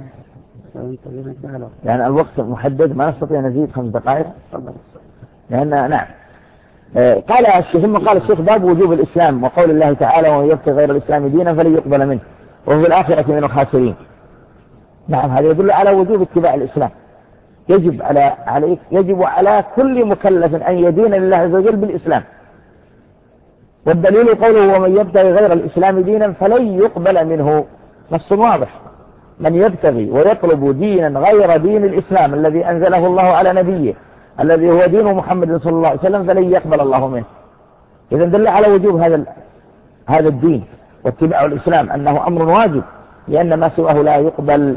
يعني الوقت محدد، ما نستطيع نزيد 5 دقائق لأن نعم. قال الشيخ ثم قال الشيخ: باب وجوب الإسلام وقول الله تعالى: ومن يبتغي غير الإسلام دينا فلن يقبل منه وهو في الآخرة من الخاسرين. نعم، هذا يدل على وجوب اتباع الإسلام. يجب على كل مكلف أن يدين لله عز وجل بالإسلام. والدليل قوله ومن يبتغي غير الإسلام دينا فلن يقبل منه، نص واضح. من يبتغي ويطلب دينا غير دين الإسلام الذي أنزله الله على نبيه الذي هو دين محمد صلى الله عليه وسلم فلن يقبل الله منه. إذا دل على وجوب هذا الدين واتباع الإسلام أنه أمر واجب، لأن ما سواه لا يقبل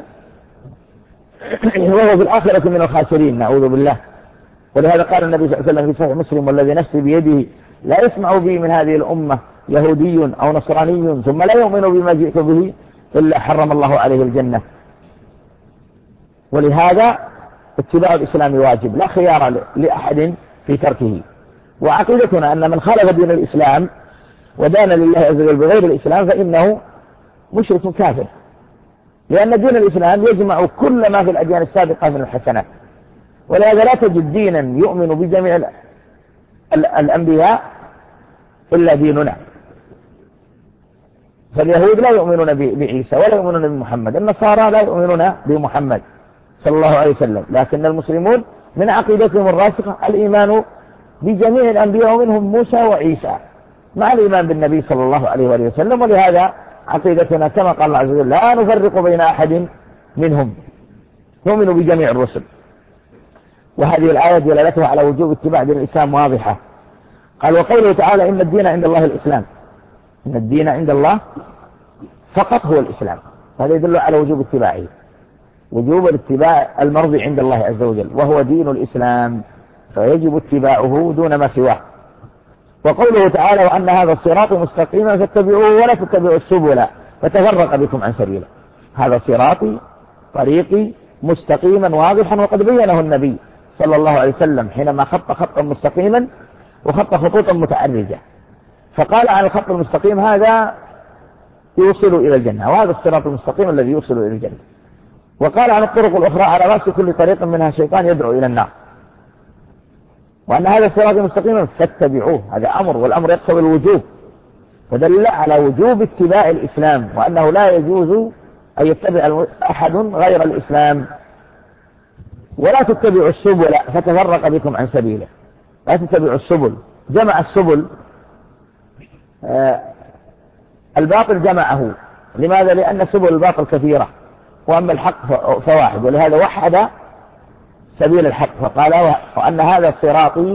وهو في الآخرة من الخاسرين، نعوذ بالله. ولهذا قال النبي صلى الله عليه وسلم في صحيح مسلم والذي نفسي بيده لا يسمع بي من هذه الأمة يهودي أو نصراني ثم لا يؤمن بما جئت به إلا حرم الله عليه الجنة. ولهذا اتباع الإسلام واجب لا خيار لأحد في تركه. وعقيدتنا أن من خالف دين الإسلام ودان لله عز وجل بغير الإسلام فإنه مشرك كافر، لأن دين الإسلام يجمع كل ما في الأديان السابقة من الحسنات. ولهذا لا تجد دينا يؤمن بجميع الأنبياء إلا ديننا. فاليهود لا يؤمنون بعيسى ولا يؤمنون بمحمد، النصارى لا يؤمنون بمحمد صلى الله عليه وسلم، لكن المسلمون من عقيدتهم الراسخة الإيمان بجميع الأنبياء ومنهم موسى وعيسى مع الإيمان بالنبي صلى الله عليه وسلم. ولهذا عقيدتنا كما قال الله عز وجل لا نفرق بين أحد منهم، نؤمن بجميع الرسل. وهذه الآية دلالتها على وجوب اتباع دين الإسلام واضحة. قال وقوله تعالى إن الدين عند الله الإسلام، إن الدين عند الله فقط هو الإسلام، هذا يدل على وجوب اتباعه، وجوب الاتباع المرضي عند الله عز وجل وهو دين الإسلام، فيجب اتباعه دون ما سواه. وقوله تعالى وأن هذا الصراط مستقيما فاتبعوه ولا تتبعوا السبل فتفرق بكم عن سبيله. هذا صراطي طريقي مستقيما واضحا، وقد بينه النبي صلى الله عليه وسلم حينما خط خطا مستقيما وخط خطوطا متعرجة، فقال عن الخط المستقيم هذا يوصل إلى الجنة، وهذا الصراط المستقيم الذي يوصل إلى الجنة. وقال عن الطرق الأخرى على رأس كل طريق منها شيطان يدعو إلى النار، وأن هذا الصراط المستقيم فاتبعوه، هذا أمر، والأمر يقتضي الوجوب، فدل على وجوب اتباع الإسلام وأنه لا يجوز أن يتبع أحد غير الإسلام. ولا تتبعوا السبل فتفرق بكم عن سبيله، لا تتبعوا السبل، جمع السبل الباطل جمعه، لماذا؟ لأن سبل الباطل كثيرة وأما الحق فواحد، ولهذا وحد سبيل الحق فقال وأن هذا صراطي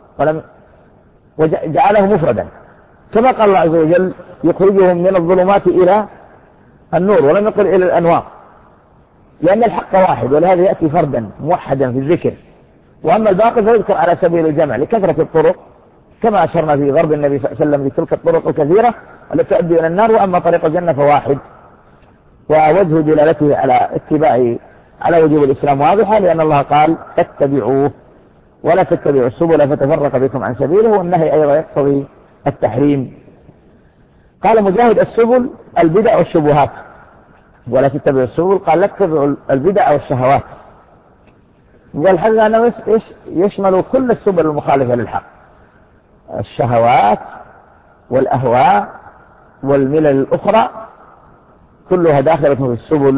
وجعله مفردا، كما قال الله عز وجل يخرجهم من الظلمات إلى النور ولم يقل إلى الأنوار، لأن الحق واحد ولهذا يأتي فردا موحدا في الذكر. وأما الباقي فيذكر على سبيل الجمع لكثرة الطرق، كما أشرنا في ضرب النبي صلى الله عليه وسلم بتلك الطرق الكثيرة التي تؤدي إلى النار. وأما طريق الجنة فواحد. ووجه دلالته على اتباع على وجوب الإسلام واضحة، لأن الله قال فاتبعوه ولا تتبعوا السبل فتفرق بكم عن سبيله، والنهي أيضا يقتضي التحريم. قال مجاهد السبل البدع والشبهات، ولا تتبعوا السبل قال لا تتبعوا البدع والشهوات. والحديث أنه يشمل كل السبل المخالفة للحق، الشهوات والأهواء والملل الأخرى كلها داخلة في السبل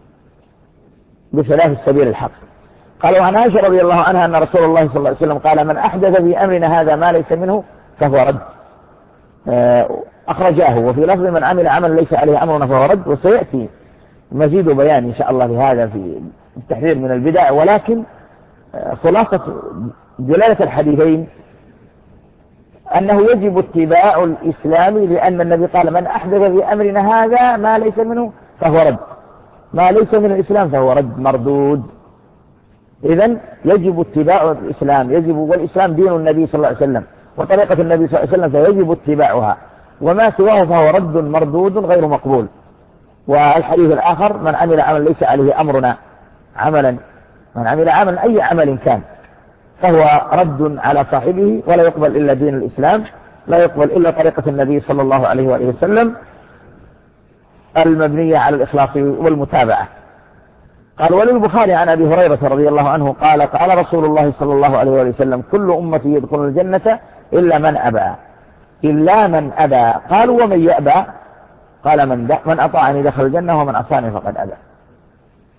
بخلاف السبيل الحق. قال وعن عائشة رضي الله عنها أن رسول الله صلى الله عليه وسلم قال من أحدث في أمرنا هذا ما ليس منه فهو رد. أخرجاه. وفي لفظ من عمل عمل ليس عليه أمرنا فهو رد. وسيأتي مزيد بيان إن شاء الله لهذا في التحذير من البدع، ولكن خلاصة دلالة الحديثين أنه يجب اتباع الإسلام، لأن النبي قال من أحدث في أمرنا هذا ما ليس منه فهو رد، ما ليس من الإسلام فهو رد مردود. إذن يجب اتباع الإسلام، يجب، والإسلام دين النبي صلى الله عليه وسلم وطريقة النبي صلى الله عليه وسلم فيجب اتباعها، وما سواه فهو رد مردود غير مقبول. والحديث الآخر من عمل عمل ليس عليه أمرنا عملا، من عمل عملا أي عمل كان فهو رد على صاحبه، ولا يقبل إلا دين الإسلام، لا يقبل إلا طريقة النبي صلى الله عليه وآله وسلم المبنية على الإخلاص والمتابعة. قال وللبخاري عن أبي هريرة رضي الله عنه قال قال رسول الله صلى الله عليه وآله وسلم كل أمتي يدخل الجنة إلا من أبى، إلا من أبى. قالوا ومن يأبى؟ قال من أطاعني دخل الجنة ومن عصاني فقد أبى.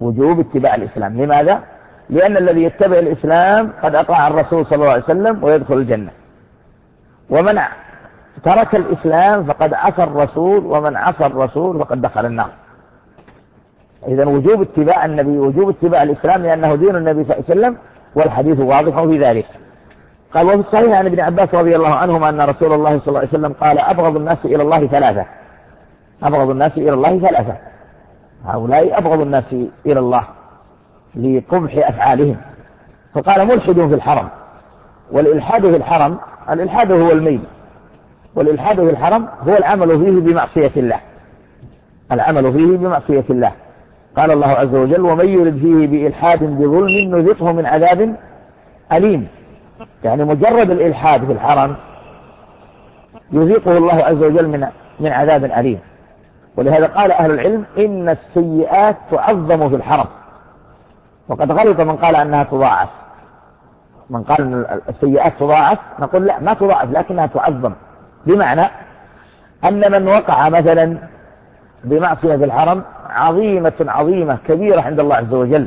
وجوب اتباع الإسلام. لماذا؟ لأن الذي يتبع الإسلام قد أطاع الرسول صلى الله عليه وسلم ويدخل الجنة، ومن ترك الإسلام فقد عصى الرسول، ومن عصى الرسول فقد دخل النار. إذن وجوب اتباع النبي، وجوب اتباع الإسلام لأنه دين النبي صلى الله عليه وسلم، والحديث واضح في ذلك. قال: وفي الصحيح عن ابن عباس رضي الله عنهما أن رسول الله صلى الله عليه وسلم قال: أبغض الناس إلى الله ثلاثة. أبغض الناس إلى الله ثلاثة، هؤلاء أبغض الناس إلى الله لقبح أفعالهم. فقال: ملحد في الحرم. والإلحاد في الحرم، الإلحاد هو الميل، والإلحاد في الحرم هو العمل فيه بمعصية الله، العمل فيه بمعصية الله. قال الله عز وجل: ومن يرد فيه بإلحاد بظلم نذقه من عذاب أليم. يعني مجرد الإلحاد في الحرم يذيقه الله عز وجل من عذاب أليم. ولهذا قال أهل العلم: إن السيئات تعظم في الحرم. وقد غلط من قال أنها تضاعف. من قال أن السيئات تضاعف نقول لا، ما تضاعف، لكنها تعظم. بمعنى أن من وقع مثلا بمعصية في الحرم عظيمة كبيرة عند الله عز وجل،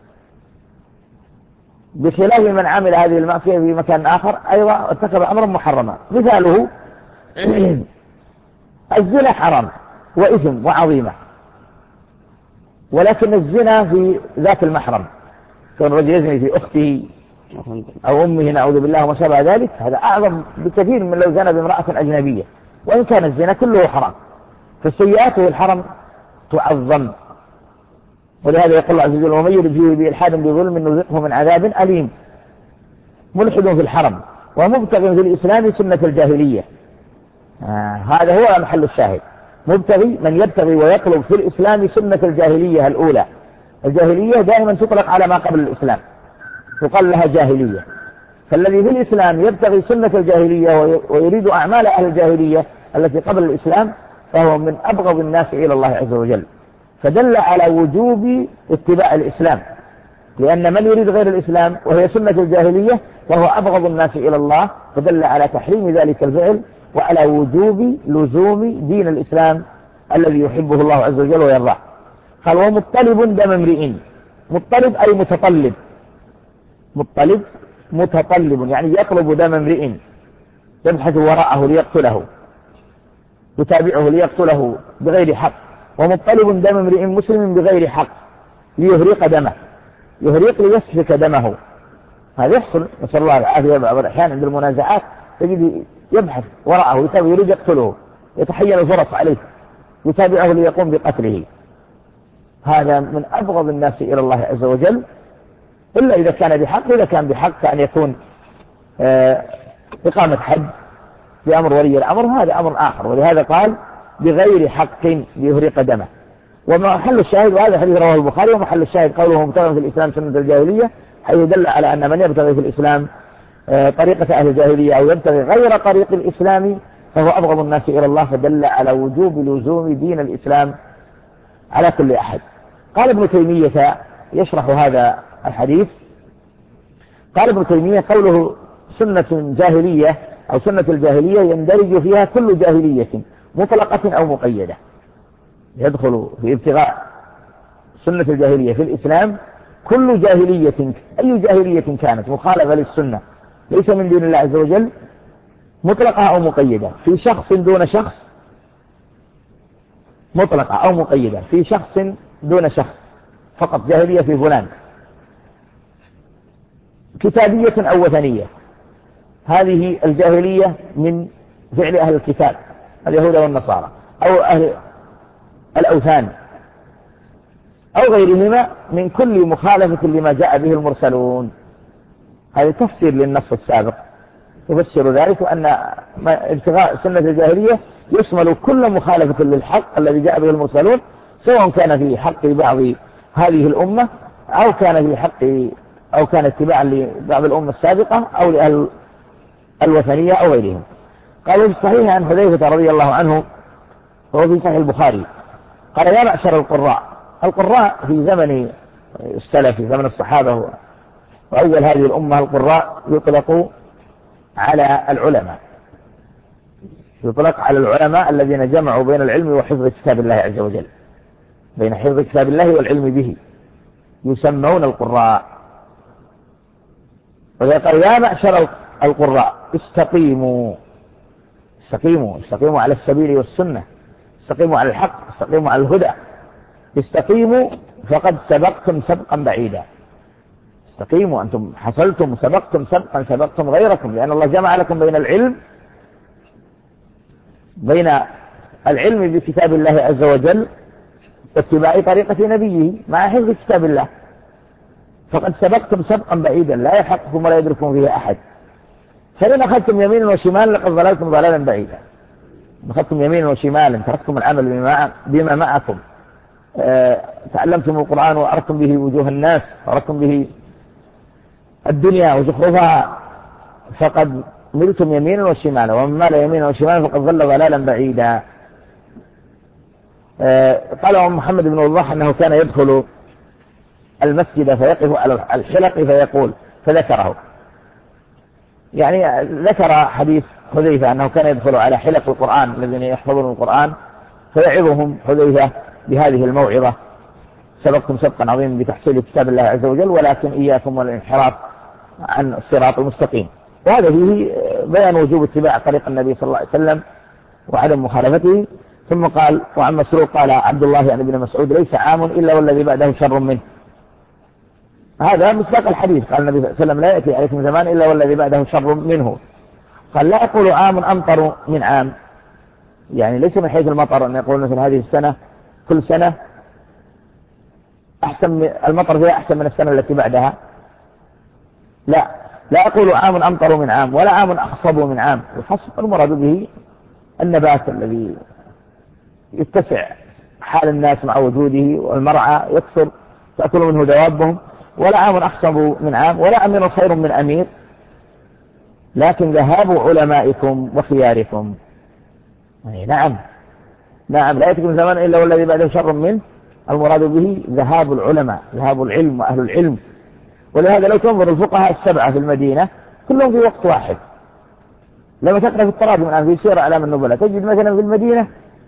بخلاف من عمل هذه المعصية في مكان آخر أيضا ارتكب أمرا محرما. مثاله الزنا حرام وإثم وعظيمة، ولكن الزنا في ذات المحرم، كان رجل يزني في أخته أو أمه نعوذ بالله وما شابه ذلك، هذا أعظم بكثير من لو زنى بامرأة أجنبية، وإن كان الزنا كله حرام. فالسيئات في الحرم تعظم. ولهذا يقول الله عز وجل: ومن يرد فيه بإلحاد بظلم نذقه من عذاب أليم. ملحد في الحرم ومبتغي في الإسلام سنة الجاهلية. هذا هو محل الشاهد. مبتغي من يبتغي ويطلب في الإسلام سنة الجاهلية الأولى. الجاهلية دائما تطلق على ما قبل الإسلام، يقال لها جاهلية. فالذي في الإسلام يبتغي سنة الجاهلية ويريد أعمال أهل الجاهلية التي قبل الإسلام فهو من أبغض الناس إلى الله عز وجل. فدل على وجوب اتباع الإسلام، لأن من يريد غير الإسلام وهي سنة الجاهلية فهو أبغض الناس إلى الله، فدل على تحريم ذلك الفعل وعلى وجوب لزوم دين الإسلام الذي يحبه الله عز وجل ويرضاه. قال: ومطلب دم امرئ. مطلب أي متطلب. مطلب متطلب يعني يطلب دم امرئ، يبحث وراءه ليقتله، يتابعه ليقتله بغير حق. ومطلب دم امرئ مسلم بغير حق ليهريق دمه، يهريق ليسفك دمه. هذا يحصل، نسأل الله العافية. بعض الأحيان عند المنازعات تجد يبحث وراءه، يريد يقتله، يتحين الفرص عليه، يتابعه ليقوم بقتله. هذا من أبغض الناس إلى الله عز وجل، إلا إذا كان بحق. إذا كان بحق كأن يكون إقامة حد بأمر ولي الأمر، هذا أمر آخر. ولهذا قال: بغير حق ليهريق دمه. ومحل الشاهد، وهذا حديث رواه البخاري، ومحل الشاهد قوله: مبتغي في الإسلام سنة الجاهلية، حيث دل على أن من يبتغي في الإسلام طريقة أهل الجاهلية أو يبتغي غير طريق الإسلام فهو أبغض الناس إلى الله، فدل على وجوب لزوم دين الإسلام على كل أحد. قال ابن تيمية يشرح هذا الحديث، قال ابن تيمية: قوله سنة جاهلية أو سنة الجاهلية يندرج فيها كل جاهلية مطلقة أو مقيدة، يدخل في ابتغاء سنة الجاهلية في الإسلام كل جاهلية، أي جاهلية كانت مخالفة للسنة ليس من دين الله عز وجل، مطلقة أو مقيدة، في شخص دون شخص، مطلقة أو مقيدة في شخص دون شخص، فقط جاهلية في فلان، كتابية أو وثنية. هذه الجاهلية من فعل أهل الكتاب اليهود والنصارى أو أهل الأوثان أو غيرهما من كل مخالفة لما جاء به المرسلون. هذا تفسير للنص السابق يفسر ذلك، أن ابتغاء سنة الجاهلية يشمل كل مخالفة للحق الذي جاء به المرسلون، سواء كان في حق بعض هذه الأمة أو كان في حق أو كان اتباعا لبعض الأمة السابقة أو لأهل الوثنية أو غيرهم. قال في الصحيح عن حذيفة رضي الله عنه، وهو في صحيح البخاري، قال: يا معشر القراء. القراء في زمن السلف، في زمن الصحابة وأول هذه الأمة، القراء يطلق على العلماء، يطلق على العلماء الذين جمعوا بين العلم وحفظ كتاب الله عز وجل، بين حفظ كتاب الله والعلم به. يسمون القراء. وقال يا معشر القراء استقيموا على السبيل والسنة، استقيموا على الحق، استقيموا على الهدى، استقيموا فقد سبقتم سبقا بعيدا. استقيموا، أنتم حصلتم سبقتم سبقا، سبقتم غيركم، لأن الله جمع لكم بين العلم بكتاب الله عز وجل واتباع طريقة نبيه مع حفظ كتاب الله، فقد سبقتم سبقا بعيدا لا يحقكم ولا يدركم فيه أحد. فإن أخذتم يمينا وشمالا لقد ضللتم ضلالا بعيدا. أخذتم يمينا وشمالا، تركتم العمل بما معكم، تعلمتم القرآن وأردتم به وجوه الناس، وأردتم به الدنيا وزخرفها، فقد ملتم يمينا وشمالا، ومن مال يمينا وشمالا فقد ضل ضلالا بعيدا. قال محمد بن وضاح أنه كان يدخل المسجد فيقف على الحلق فيقول، فذكره، يعني ذكر حديث حذيفة أنه كان يدخل على حلق القرآن الذين يحفظون القرآن فيعظهم حذيفة بهذه الموعظة: سبقتم سبقا عظيما بتحصيل كتاب الله عز وجل، ولكن إياكم والانحراف عن الصراط المستقيم. وهذا فيه بيان وجوب اتباع طريق النبي صلى الله عليه وسلم وعدم مخالفته. ثم قال: وعن مسروق قال عبد الله يعني ابن مسعود: ليس عام إلا والذي بعده شر منه. هذا مصداق الحديث. قال النبي صلى الله عليه وسلم: لا يأتي عليكم زمان إلا والذي بعده شر منه. قال: لا أقول عام أمطر من عام، يعني ليس من حيث المطر أن يقول مثل هذه السنة كل سنة أحسن، المطر فيها أحسن من السنة التي بعدها. لا أقول عام أمطر من عام ولا عام أخصب من عام. الخصب المراد به النبات الذي يتسع حال الناس مع وجوده، والمرعى يكثر تأكل منه دوابهم. ولا عام أخصب من عام ولا أمير خير من أمير، لكن ذهاب علمائكم وخياركم. نعم لا يأتيكم زمان إلا والذي بعده شر منه. المراد به ذهاب العلماء، ذهاب العلم وأهل العلم. ولهذا لو تنظر الفقهاء السبعة في المدينة كلهم في وقت واحد. لما تقرأ في التراجم الآن في سير أعلام النبلاء تجد مثلا في المدينة،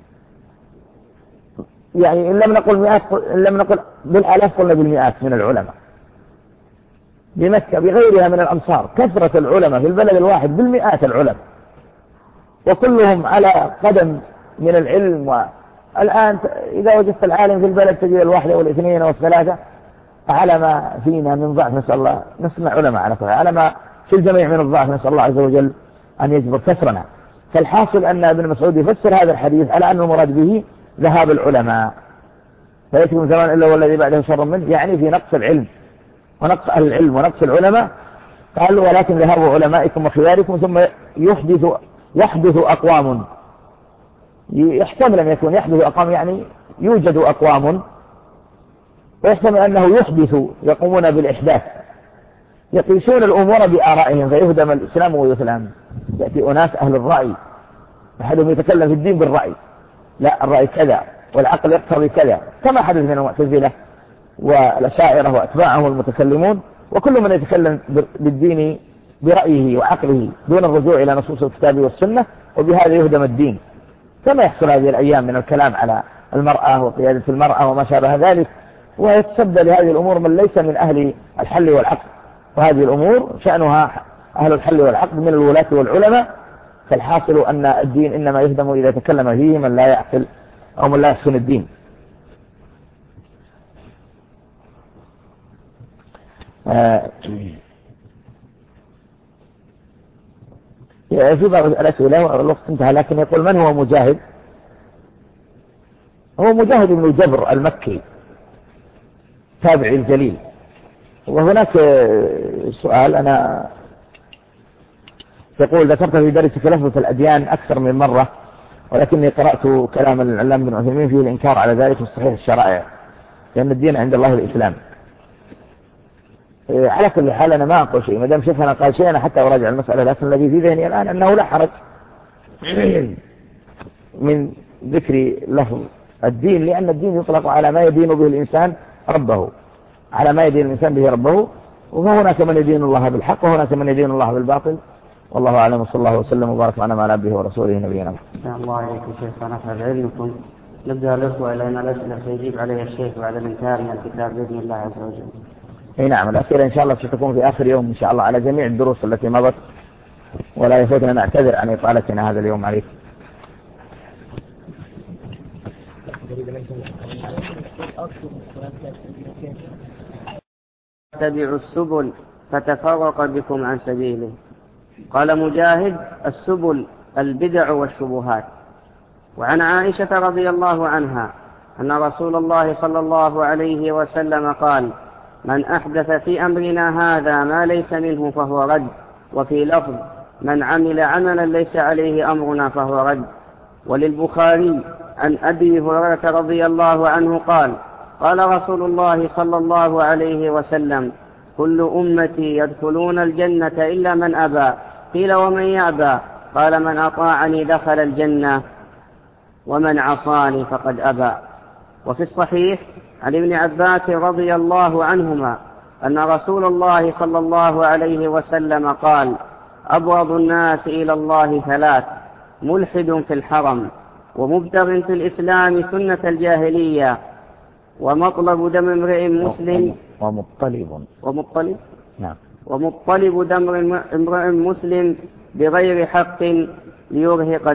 يعني إن لم نقل مئات، إن لم نقل بالآلاف قلنا بالمئات من العلماء. بمكة بغيرها من الأمصار كثرة العلماء في البلد الواحد بالمئات العلماء، وكلهم على قدم من العلم. والآن إذا وجدت العالم في البلد تجد الواحدة والاثنين والثلاثة، على ما فينا من ضعف نسأل الله، نسمع علماء على ما في الجميع من الضعف نسأل الله عز وجل أن يجبر كثرنا. فالحاصل أن ابن مسعود يفسر هذا الحديث على أن المراد به ذهاب العلماء. لا يأتيكم زمان إلا والذي بعده شر منه، يعني في نقص العلم ونقص أهل العلم ونقص العلماء. قالوا: ولكن ذهاب علمائكم وخياركم. ثم يحدث أقوام، يحتمل أن يكون يحدث أقوام يعني يوجد أقوام، ويحتمل أنه يحدث، يقومون بالإحداث، يقيسون الأمور بآرائهم فيهدم الإسلام ويسلم. يأتي أناس أهل الرأي، أحدهم يتكلم في الدين بالرأي، لا الرأي كذا والعقل يقتضي كذا، كما حدث من المعتزلة والأشاعرة وأتباعهم المتكلمون. وكل من يتكلم بالدين برأيه وعقله دون الرجوع إلى نصوص الكتاب والسنة، وبهذا يهدم الدين، كما يحصل هذه الأيام من الكلام على المرأة وقيادة المرأة وما شابه ذلك. ويتصدى لهذه الأمور من ليس من أهل الحل والعقد، وهذه الأمور شأنها أهل الحل والعقد من الولاة والعلماء. فالحاصل أن الدين إنما يهدم إذا تكلم فيه من لا يعقل أو من لا يحسن الدين. في بعض الأسئلة والوقت انتهى، لكن يقول: من هو مجاهد؟ هو مجاهد بن جبر المكي تابعي الجليل. وهناك سؤال أنا يقول: ذكرت في درسك لفظة الأديان أكثر من مرة، ولكني قرأت كلام العلامة بن عثيمين فيه الإنكار على ذلك في صحيح الشرائع، لأن الدين عند الله الإسلام. على كل حال أنا ما أقول شيء، ما دام شيخنا قال شيء أنا حتى أراجع المسألة، لكن الذي في ذهني الآن أنه لا حرج من ذكر لفظ الدين، لأن الدين يطلق على ما يدين به الإنسان ربه، على ما يدين الإنسان به ربه. وهناك من يدين الله بالحق وهناك من يدين الله بالباطل. والله أعلم، وصلى الله وسلم وبارك على عبده ورسوله نبينا محمد. الله عليكم شيخ ونفع بعلمكم. نبدأ الأخوة لأن الأسئلة سيجيب عليها الشيخ بعد الانتهاء من الكتاب بإذن الله عز وجل. اي نعم، الأسئلة إن شاء الله ستكون في آخر يوم إن شاء الله على جميع الدروس التي مضت، ولا يفوتنا نعتذر عن إطالتنا هذا اليوم عليك. اتبعوا السبل فتفرق بكم عن سبيله. قال مجاهد: السبل البدع والشبهات. وعن عائشة رضي الله عنها أن رسول الله صلى الله عليه وسلم قال: من أحدث في أمرنا هذا ما ليس منه فهو رد. وفي لفظ: من عمل عملا ليس عليه أمرنا فهو رد. وللبخاري عن أبي هريرة رضي الله عنه قال: قال رسول الله صلى الله عليه وسلم: كل أمتي يدخلون الجنة إلا من أبى. قيل: ومن يأبى؟ قال: من أطاعني دخل الجنة ومن عصاني فقد أبى. وفي الصحيح عن ابن عباس رضي الله عنهما أن رسول الله صلى الله عليه وسلم قال: أبغض الناس إلى الله ثلاث: ملحد في الحرم، ومبتغ في الإسلام سنة الجاهلية، ومطلب دم امرئ مسلم ومطلب دم امرئ مسلم بغير حق ليرهق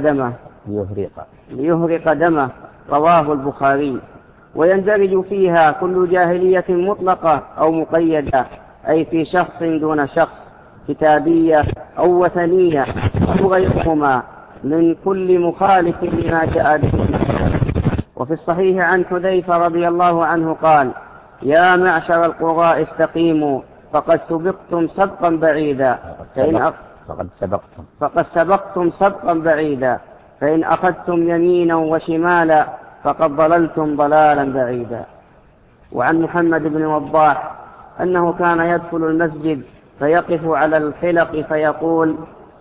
دمه. رواه البخاري. ويندرج فيها كل جاهلية مطلقة أو مقيدة، أي في شخص دون شخص، كتابية أو وثنية أو غيرهما، من كل مخالف لما جاء به. وفي الصحيح عن حذيفة رضي الله عنه قال: يا معشر القراء استقيموا فقد سبقتم سبقا بعيدا، فإن أخذتم يمينا وشمالا فقد ضللتم ضلالا بعيدا. وعن محمد بن وضاح أنه كان يدخل المسجد فيقف على الحلق فيقول: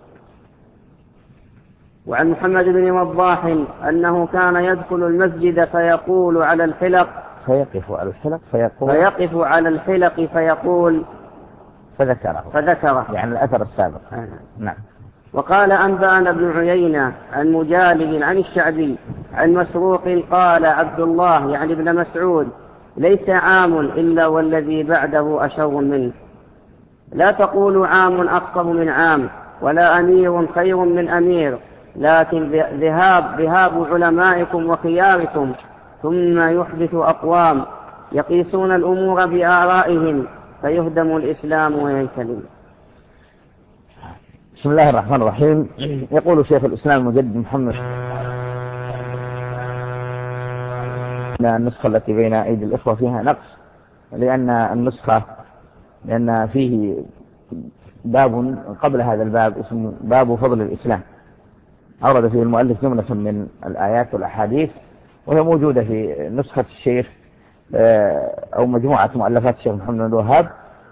فذكره يعني الأثر السابق. نعم. وقال: أنبأنا ابن عيينة عن مجالد عن الشعبي عن مسروق قال: عبد الله يعني ابن مسعود: ليس عام إلا والذي بعده أشر منه. لا تقولوا عام أقصر من عام، ولا أمير خير من أمير، لكن ذهاب علمائكم وخياركم، ثم يحدث أقوام يقيسون الأمور بآرائهم فيهدم الإسلام وينكلم. بسم الله الرحمن الرحيم. يقول شيخ الإسلام المجدد محمد: النسخة التي بين أيدي الإخوة فيها نقص، لأن فيه باب قبل هذا الباب اسمه باب فضل الإسلام، أورد فيه المؤلف جملة من الآيات والأحاديث، وهي موجودة في نسخة الشيخ أو مجموعة مؤلفات الشيخ محمد بن الوهاب.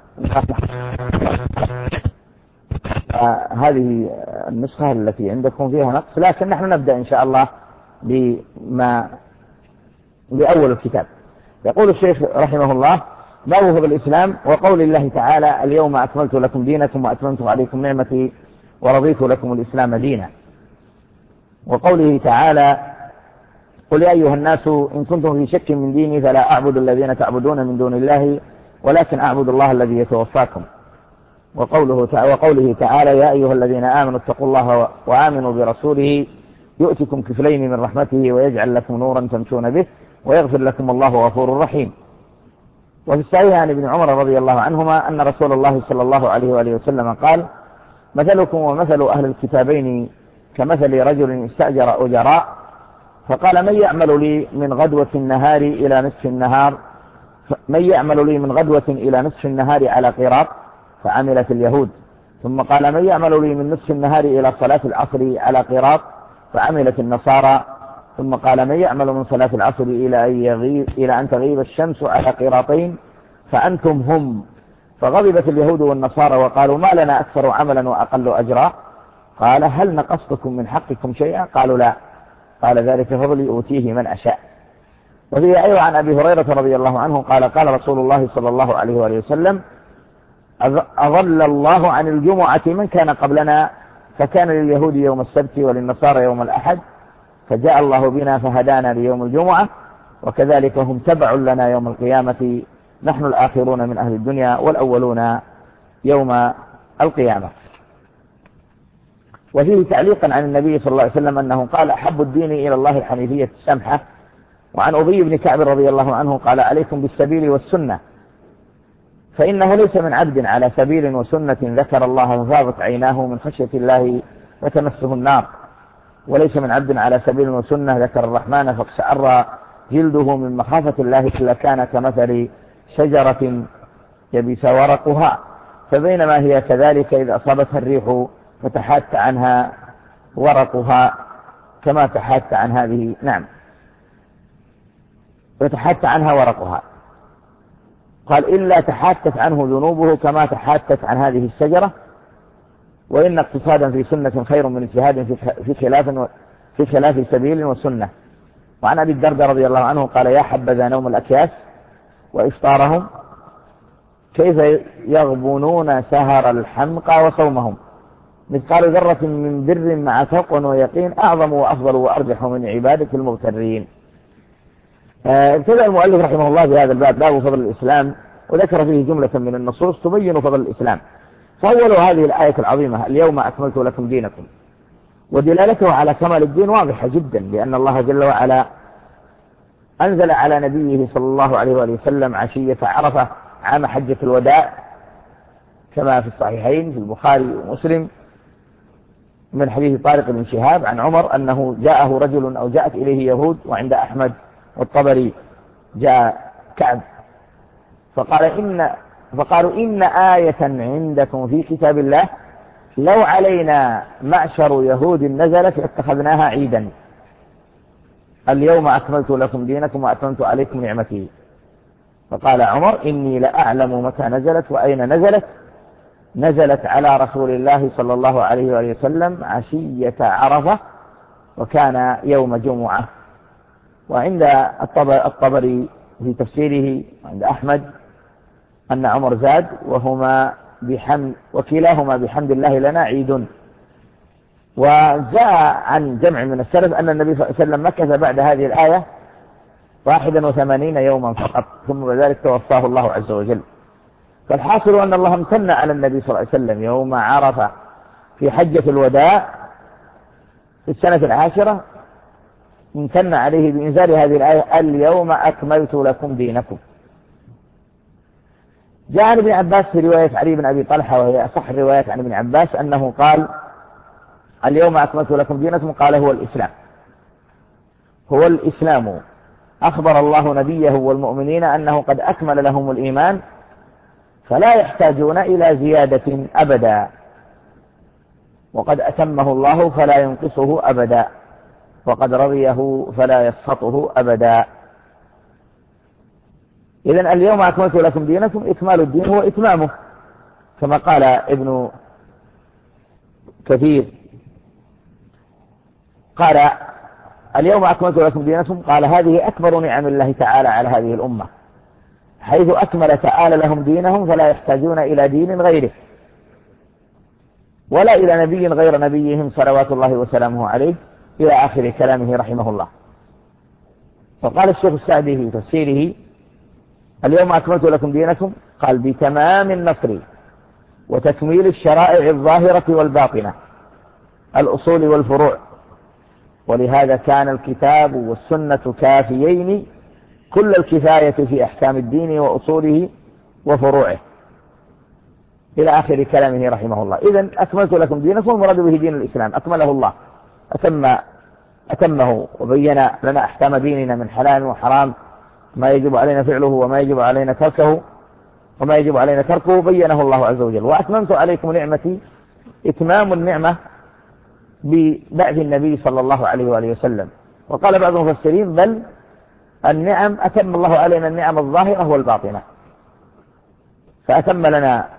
هذه النسخة التي عندكم فيها نقص، لكن نحن نبدأ إن شاء الله بأول الكتاب. يقول الشيخ رحمه الله: باب فضل الإسلام، وقول الله تعالى: اليوم أكملت لكم دينكم وأتممت عليكم نعمتي ورضيت لكم الإسلام دينا. وقوله تعالى: قل يا أيها الناس إن كنتم في شك من ديني فلا أعبد الذين تعبدون من دون الله ولكن أعبد الله الذي يتوفاكم. وقوله تعالى: يا أيها الذين آمنوا اتقوا الله وآمنوا برسوله يؤتكم كفلين من رحمته ويجعل لكم نورا تمشون به ويغفر لكم الله غفور رحيم. وفي الصحيح عن ابن عمر رضي الله عنهما أن رسول الله صلى الله عليه وآله وسلم قال: مثلكم ومثل أهل الكتابين كمثل رجل استأجر أجراء فقال: من يعمل لي من غدوة إلى نصف النهار على قيراط، فعملت اليهود. ثم قال: من يعمل لي من نصف النهار إلى صلاة العصر على قيراط، فعملت النصارى. ثم قال: من يعمل من صلاة العصر إلى أن تغيب الشمس على قيراطين، فأنتم هم. فغضبت اليهود والنصارى وقالوا: ما لنا أكثر عملا وأقل أجرا. قال: هل نقصتكم من حقكم شيئا؟ قالوا: لا. قال: ذلك فضلي أوتيه من أشاء. وفي أيضا عن أبي هريرة رضي الله عنه قال: قال رسول الله صلى الله عليه وآله وسلم: أضل الله عن الجمعة من كان قبلنا، فكان لليهود يوم السبت وللنصارى يوم الأحد، فجاء الله بنا فهدانا ليوم الجمعة، وكذلك هم تبع لنا يوم القيامة، نحن الآخرون من أهل الدنيا والأولون يوم القيامة. وفيه تعليقا عن النبي صلى الله عليه وسلم أنه قال: أحب الدين إلى الله الحنيفية السمحة. وعن أبي بن كعب رضي الله عنه قال: عليكم بالسبيل والسنة، فإنه ليس من عبد على سبيل وسنة ذكر الله ففاضت عيناه من خشية الله فتمسه النار، وليس من عبد على سبيل وسنة ذكر الرحمن فاقشعر جلده من مخافة الله إلا كان كمثل شجرة يبس ورقها، فبينما هي كذلك إذا أصابتها الريح فتحات عنها ورقها كما تحات عن هذه، نعم، فتحات عنها ورقها. قال: إلا تحاتت عنه ذنوبه كما تحاتت عن هذه الشجرة، وإن اقتصادا في سنة خير من اجتهاد في خلاف سبيل وسنة. وعن أبي الدرداء رضي الله عنه قال: يا حبذا نوم الأكياس وإفطارهم، كيف يغبنون سهر الحمقى وصومهم، مثقال ذرة من بر مع تقوى ويقين أعظم وأفضل وأرجح من عبادة المغترين. ابتدأ المؤلف رحمه الله في هذا الباب باب فضل الإسلام، وذكر فيه جملة من النصوص تبين فضل الإسلام. فأول هذه الآية العظيمة: اليوم أكملت لكم دينكم، ودلالته على كمال الدين واضحة جدا، لأن الله جل وعلا أنزل على نبيه صلى الله عليه وآله وسلم عشية عرفة عام حجة الوداع، كما في الصحيحين في البخاري ومسلم من حديث طارق بن شهاب عن عمر أنه جاءه رجل أو جاءت إليه يهود، وعند أحمد والطبري جاء كعب فقالوا: إن آية عندكم في كتاب الله لو علينا معشر يهود نزلت لاتخذناها عيدا، اليوم أكملت لكم دينكم وأتممت عليكم نعمتي. فقال عمر: إني لأعلم متى نزلت وأين نزلت. نزلت على رسول الله صلى الله عليه وآله وسلم عشية عرفة، وكان يوم جمعة. وعند الطبري في تفسيره عند أحمد أن عمر زاد: وكلاهما بحمد الله لنا عيد. وجاء عن جمع من السلف أن النبي صلى الله عليه وسلم مكث بعد هذه الآية 81 يوما فقط، ثم بذلك توفاه الله عز وجل. فالحاصل أن الله امتن على النبي صلى الله عليه وسلم يوم عرفة في حجة الوداع في السنة العاشرة، امتن عليه بإنزال هذه الآية: اليوم أكملت لكم دينكم. جاء عن ابن عباس في رواية علي بن أبي طلحة، وهي أصح الروايات عن ابن عباس، أنه قال: اليوم أكملت لكم دينكم، قال: هو الإسلام. أخبر الله نبيه والمؤمنين أنه قد أكمل لهم الإيمان، فلا يحتاجون إلى زيادة أبدا، وقد أتمه الله فلا ينقصه أبدا، وقد رضيه فلا يسخطه أبدا. إذن اليوم أكملت لكم دينكم، إكمال الدين هو إتمامه، كما قال ابن كثير قال: اليوم أكملت لكم دينكم، قال: هذه أكبر نعم الله تعالى على هذه الأمة، حيث أكمل تعالى لهم دينهم، فلا يحتاجون إلى دين غيره ولا إلى نبي غير نبيهم صلوات الله وسلامه عليه، إلى آخر كلامه رحمه الله. فقال الشيخ السعدي في تفسيره: اليوم أكملت لكم دينكم، قال: بتمام النصر وتكميل الشرائع الظاهرة والباطنة، الأصول والفروع. ولهذا كان الكتاب والسنة كافيين كل الكفاية في أحكام الدين وأصوله وفروعه، إلى آخر كلامه رحمه الله. إذن أكملت لكم دينكم، المراد به دين الإسلام، أكمله الله، أتمه وبين لنا أحكام ديننا من حلال وحرام، ما يجب علينا فعله وما يجب علينا تركه، بينه الله عز وجل. وأتممت عليكم نعمتي، إتمام النعمة ببعث النبي صلى الله عليه وآله وسلم. وقال بعض المفسرين: بل النعم أتم الله علينا النعم الظاهرة والباطنة، فأتم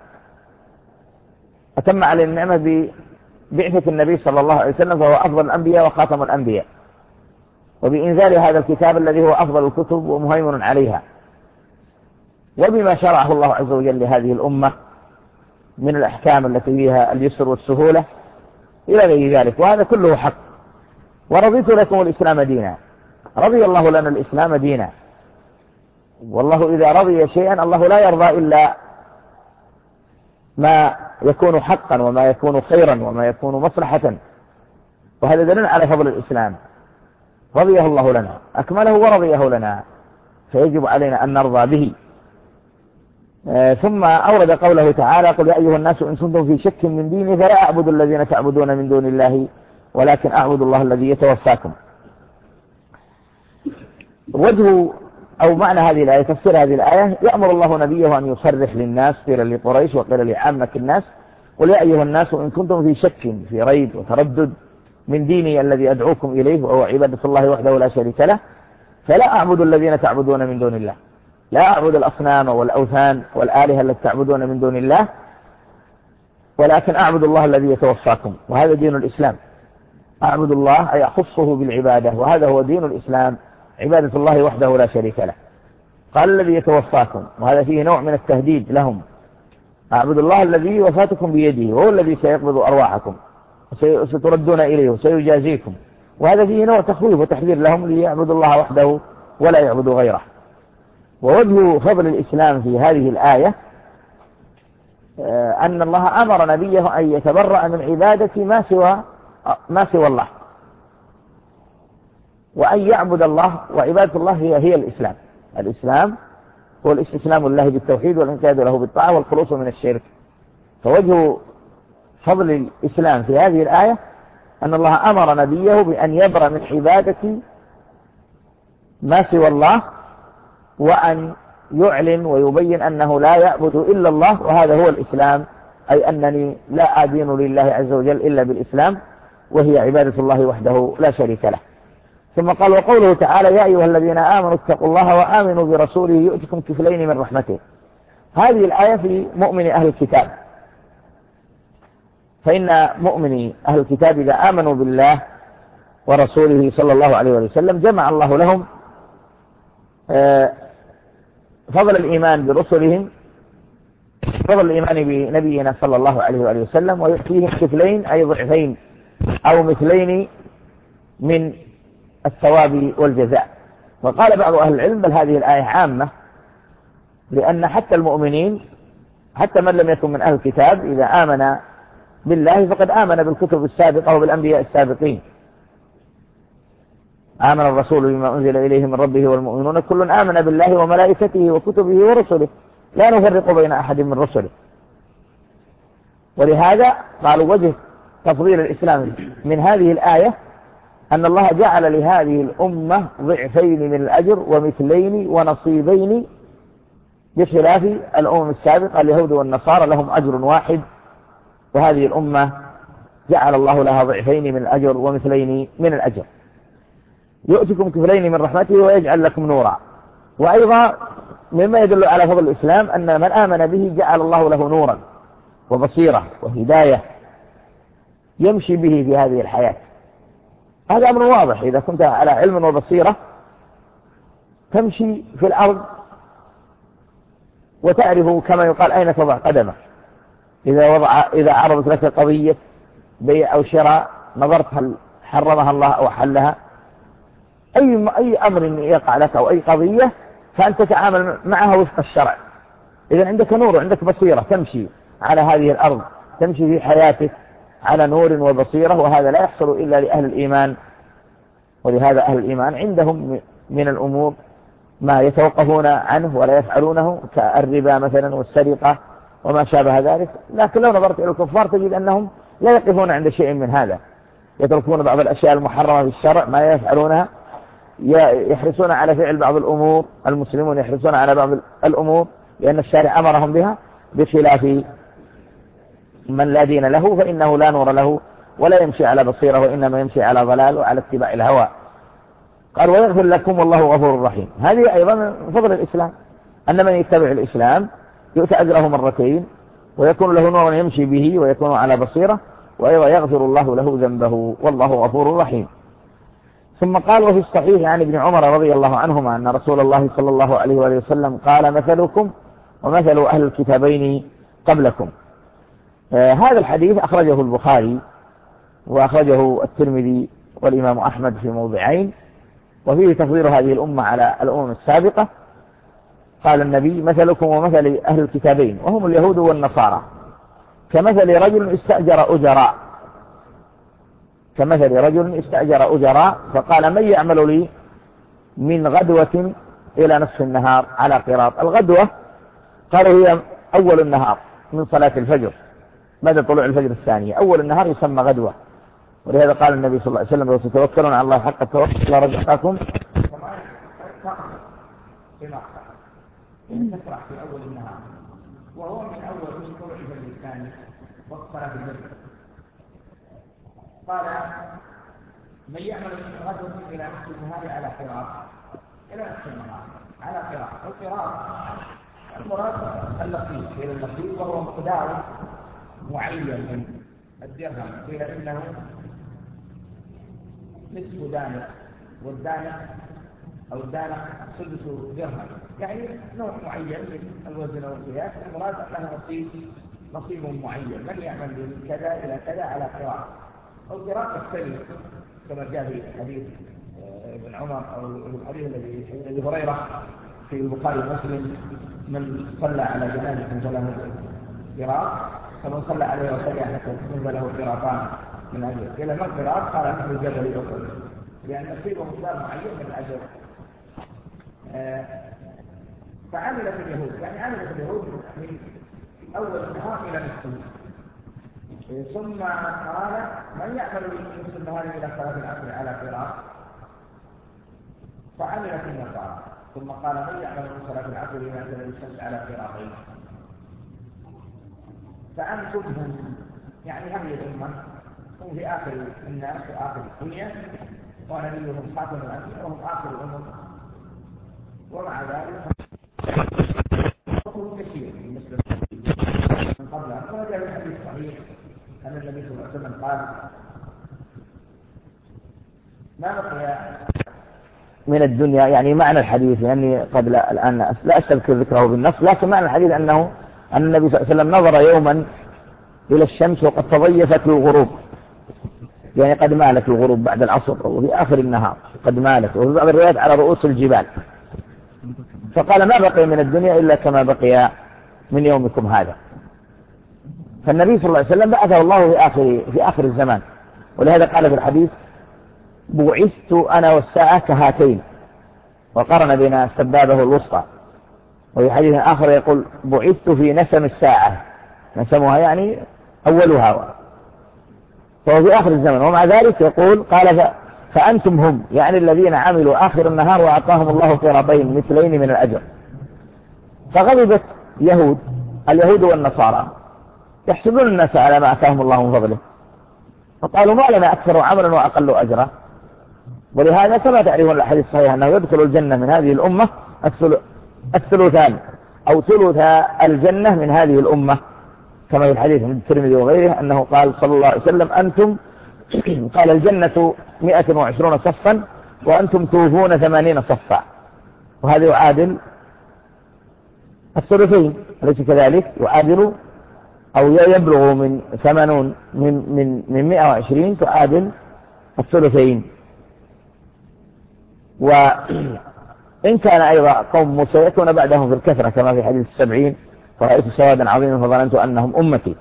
علينا النعمة ببعثة النبي صلى الله عليه وسلم، فهو أفضل الأنبياء وخاتم الأنبياء، وبإنزال هذا الكتاب الذي هو أفضل الكتب ومهيمن عليها، وبما شرعه الله عز وجل لهذه الأمة من الأحكام التي فيها اليسر والسهولة إلى غير ذلك. وهذا كله حق، ورضيت لكم الإسلام دينا. رضي الله لنا الإسلام دينا، والله إذا رضي شيئا الله لا يرضى إلا ما يكون حقا وما يكون خيرا وما يكون مصلحة، وهذا دليل على فضل الإسلام. رضيه الله لنا، أكمله ورضيه لنا، فيجب علينا أن نرضى به. ثم أورد قوله تعالى: قل يا أيها الناس إن كنتم في شك من ديني فلا أعبد الذين تعبدون من دون الله ولكن أعبد الله الذي يتوفاكم. وجه أو معنى هذه الآية، تفسير هذه الآية: يأمر الله نبيه أن يصرح للناس، قيل لقريش وقيل لعامة الناس: قل يا أيها الناس إن كنتم في شك، في ريب وتردد من ديني الذي أدعوكم إليه وهو عبادة الله وحده لا شريك له، فلا أعبد الذين تعبدون من دون الله، لا أعبد الأصنام والأوثان والآلهة التي تعبدون من دون الله، ولكن أعبد الله الذي يتوفاكم، وهذا دين الإسلام. أعبد الله أي أخصه بالعبادة، وهذا هو دين الإسلام، عبادة الله وحده لا شريك له. قال الذي يتوفاكم، وهذا فيه نوع من التهديد لهم. أعبد الله الذي وفاتكم بيده، وهو الذي سيقبض أرواحكم وستردون إليه وسيجازيكم، وهذا فيه نوع تخويف وتحذير لهم ليعبدوا الله وحده ولا يعبدوا غيره. ووجه فضل الإسلام في هذه الآية أن الله أمر نبيه أن يتبرأ من عبادة ما سوى الله، وأن يعبد الله، وعبادة الله هي الإسلام. الإسلام هو الاستسلام لله بالتوحيد والانقياد له بالطاعة والخلوص من الشرك. فوجه فضل الإسلام في هذه الآية أن الله أمر نبيه بأن يبرأ من عبادة ما سوى الله، وأن يعلن ويبين أنه لا يعبد إلا الله، وهذا هو الإسلام، أي أنني لا أدين لله عز وجل إلا بالإسلام، وهي عبادة الله وحده لا شريك له. ثم قال: وقوله تعالى: يا أيها الذين آمنوا اتقوا الله وآمنوا برسوله يؤتكم كفلين من رحمته. هذه الآية في مؤمن أهل الكتاب، فإن مؤمني أهل الكتاب إذا آمنوا بالله ورسوله صلى الله عليه وسلم جمع الله لهم فضل الإيمان برسلهم، فضل الإيمان بنبينا صلى الله عليه وسلم، ويؤتيهم كفلين أي ضعفين أو مثلين من الثواب والجزاء. وقال بعض أهل العلم: بل هذه الآية عامة، لأن حتى المؤمنين، حتى من لم يكن من أهل الكتاب، إذا آمن بالله فقد آمن بالكتب السابقة وبالأنبياء السابقين. آمن الرسول بما أنزل إليه من ربه والمؤمنون كل آمن بالله وملائكته وكتبه ورسله لا نفرق بين أحد من رسله. ولهذا قالوا وجه تفضيل الإسلام من هذه الآية أن الله جعل لهذه الأمة ضعفين من الأجر ومثلين ونصيبين، بخلاف الأمم السابقة اليهود والنصارى لهم أجر واحد، وهذه الأمة جعل الله لها ضعفين من الأجر ومثلين من الأجر. يؤتكم كفلين من رحمته ويجعل لكم نورا. وأيضا مما يدل على فضل الإسلام أن من آمن به جعل الله له نورا وبصيرة وهداية يمشي به في هذه الحياة. هذا أمر واضح، إذا كنت على علم وبصيرة تمشي في الأرض وتعرف كما يقال أين تضع قدمك. إذا عرضت لك قضية بيع أو شراء نظرت هل حرمها الله أو حلها، أي أمر يقع لك أو أي قضية فأنت تتعامل معها وفق الشرع. إذا عندك نور وعندك بصيرة تمشي على هذه الأرض، تمشي في حياتك على نور وبصيرة، وهذا لا يحصل إلا لأهل الإيمان. ولهذا أهل الإيمان عندهم من الأمور ما يتوقفون عنه ولا يفعلونه، كالربا مثلا والسرقة وما شابه ذلك. لكن لو نظرت إلى الكفار تجد أنهم لا يقفون عند شيء من هذا، يتركون بعض الأشياء المحرمة في الشرع ما يفعلونها، يحرصون على فعل بعض الأمور. المسلمون يحرصون على بعض الأمور لأن الشارع أمرهم بها، بخلاف من لا دين له فإنه لا نور له ولا يمشي على بصيرة، وإنما يمشي على ضلال وعلى اتباع الهوى. قال: ويغفر لكم والله غفور رحيم. هذه أيضا من فضل الإسلام، أن من يتبع الإسلام يؤتى أجره مرتين، ويكون له نور يمشي به ويكون على بصيرة، وأيضا يغفر الله له ذنبه والله غفور رحيم. ثم قال: وفي الصحيح عن ابن عمر رضي الله عنهما أن رسول الله صلى الله عليه وسلم قال: مثلكم ومثل أهل الكتابين قبلكم. هذا الحديث أخرجه البخاري وأخرجه الترمذي والإمام أحمد في موضعين، وفيه تفضيل هذه الأمة على الأمم السابقة. قال النبي: مثلكم ومثل أهل الكتابين وهم اليهود والنصارى كمثل رجل استأجر أجراء، كمثل رجل استأجر أجراء فقال: من يعمل لي من غدوة إلى نصف النهار على قراط. الغدوة قالوا هي أول النهار من صلاة الفجر بعد طلوع الفجر الثانية، أول النهار يسمى غدوة. ولهذا قال النبي صلى الله عليه وسلم: لو تتوكلون على الله حق التوكل لرزقكم إن تفرح في أول النهار، وهو من طلوع الفجر الثاني وقت صلاة الفجر. قال: من يعمل من غدوة إلى نصف النهار على قراط، إلى نصف النهار على قراط. القراط المراد اللقيط، إلى اللقيط وهو مقدار معين من الدرهم، قيل إنه نصف دانق، والدانق أو الدانق سدس درهم، يعني نوع معين من الوزن والقياس. المراد له نصيب معين، من يعمل من كذا إلى كذا على قراط. القراط يختلف كما جاء في حديث ابن عمر أو الحديث الذي هريرة في البخاري ومسلم: من صلى على جنازة فله قراط، فمن صلى عليه وسلم فله قراطان من أجر. إلى ما قراط؟ قال: نحن الجبل أخر، لأن نصيبه مقدار معين من الأجر. فعملت اليهود، يعني عملت اليهود من أول النهار إلى نصفه. ثم قال: من يعمل من نصف النهار إلى صلاة العصر على قراط، فعملت النصارى. ثم قال: من يعمل من صلاة العصر إلى نزول الشمس على قراطين. فأنتم هم، يعني هذه الأمة هم في آخر الناس وآخر الدنيا، ونبيهم خاتم الأنبياء وهم آخر الأمم، ومع ذلك هم كثير من المسلمين من قبلها. وجاء في الحديث الصحيح أن النبي صلى الله عليه وسلم قال: ما بقي من الدنيا، يعني معنى الحديث، لأني قد الآن لا أستذكر ذكره بالنص، لكن معنى الحديث أن النبي صلى الله عليه وسلم نظر يوما إلى الشمس وقد تضيفت للغروب، يعني قد مالت الغروب بعد العصر وفي آخر النهار قد مالت، وفي بعض الروايات على رؤوس الجبال. فقال: ما بقي من الدنيا إلا كما بقي من يومكم هذا. فالنبي صلى الله عليه وسلم بعثه الله في آخر الزمان، ولهذا قال في الحديث: بعثت أنا والساعة كهاتين، وقرن بين السبابة الوسطى. وفي حديث آخر يقول: بعثت في نسم الساعة، نسمها يعني أولها، فهو في آخر الزمن. ومع ذلك يقول: قال: فأنتم هم، يعني الذين عملوا آخر النهار وأعطاهم الله قراطين مثلين من الأجر. فغضبت اليهود والنصارى يحسبون الناس على ما أتاهم الله من فضله، فقالوا: ما لنا أكثر عملا وأقل أجرا. ولهذا كما تعرفون الحديث الصحيح أنه يدخل الجنة من هذه الأمة الثلثان أو ثلث الجنة من هذه الأمة، كما في الحديث من الترمذي وغيره أنه قال صلى الله عليه وسلم: أنتم قال الجنة 120 صفا وأنتم توفون 80 صفا، وهذا يعادل الثلثين، أليس كذلك؟ يعادل أو يبلغ من 80 من 120 تعادل الثلثين. وإن كان أيضا قوم موسى يكون بعدهم في الكثرة كما في حديث 70: فرأيت سوادا عظيما فظننت أنهم أمتي.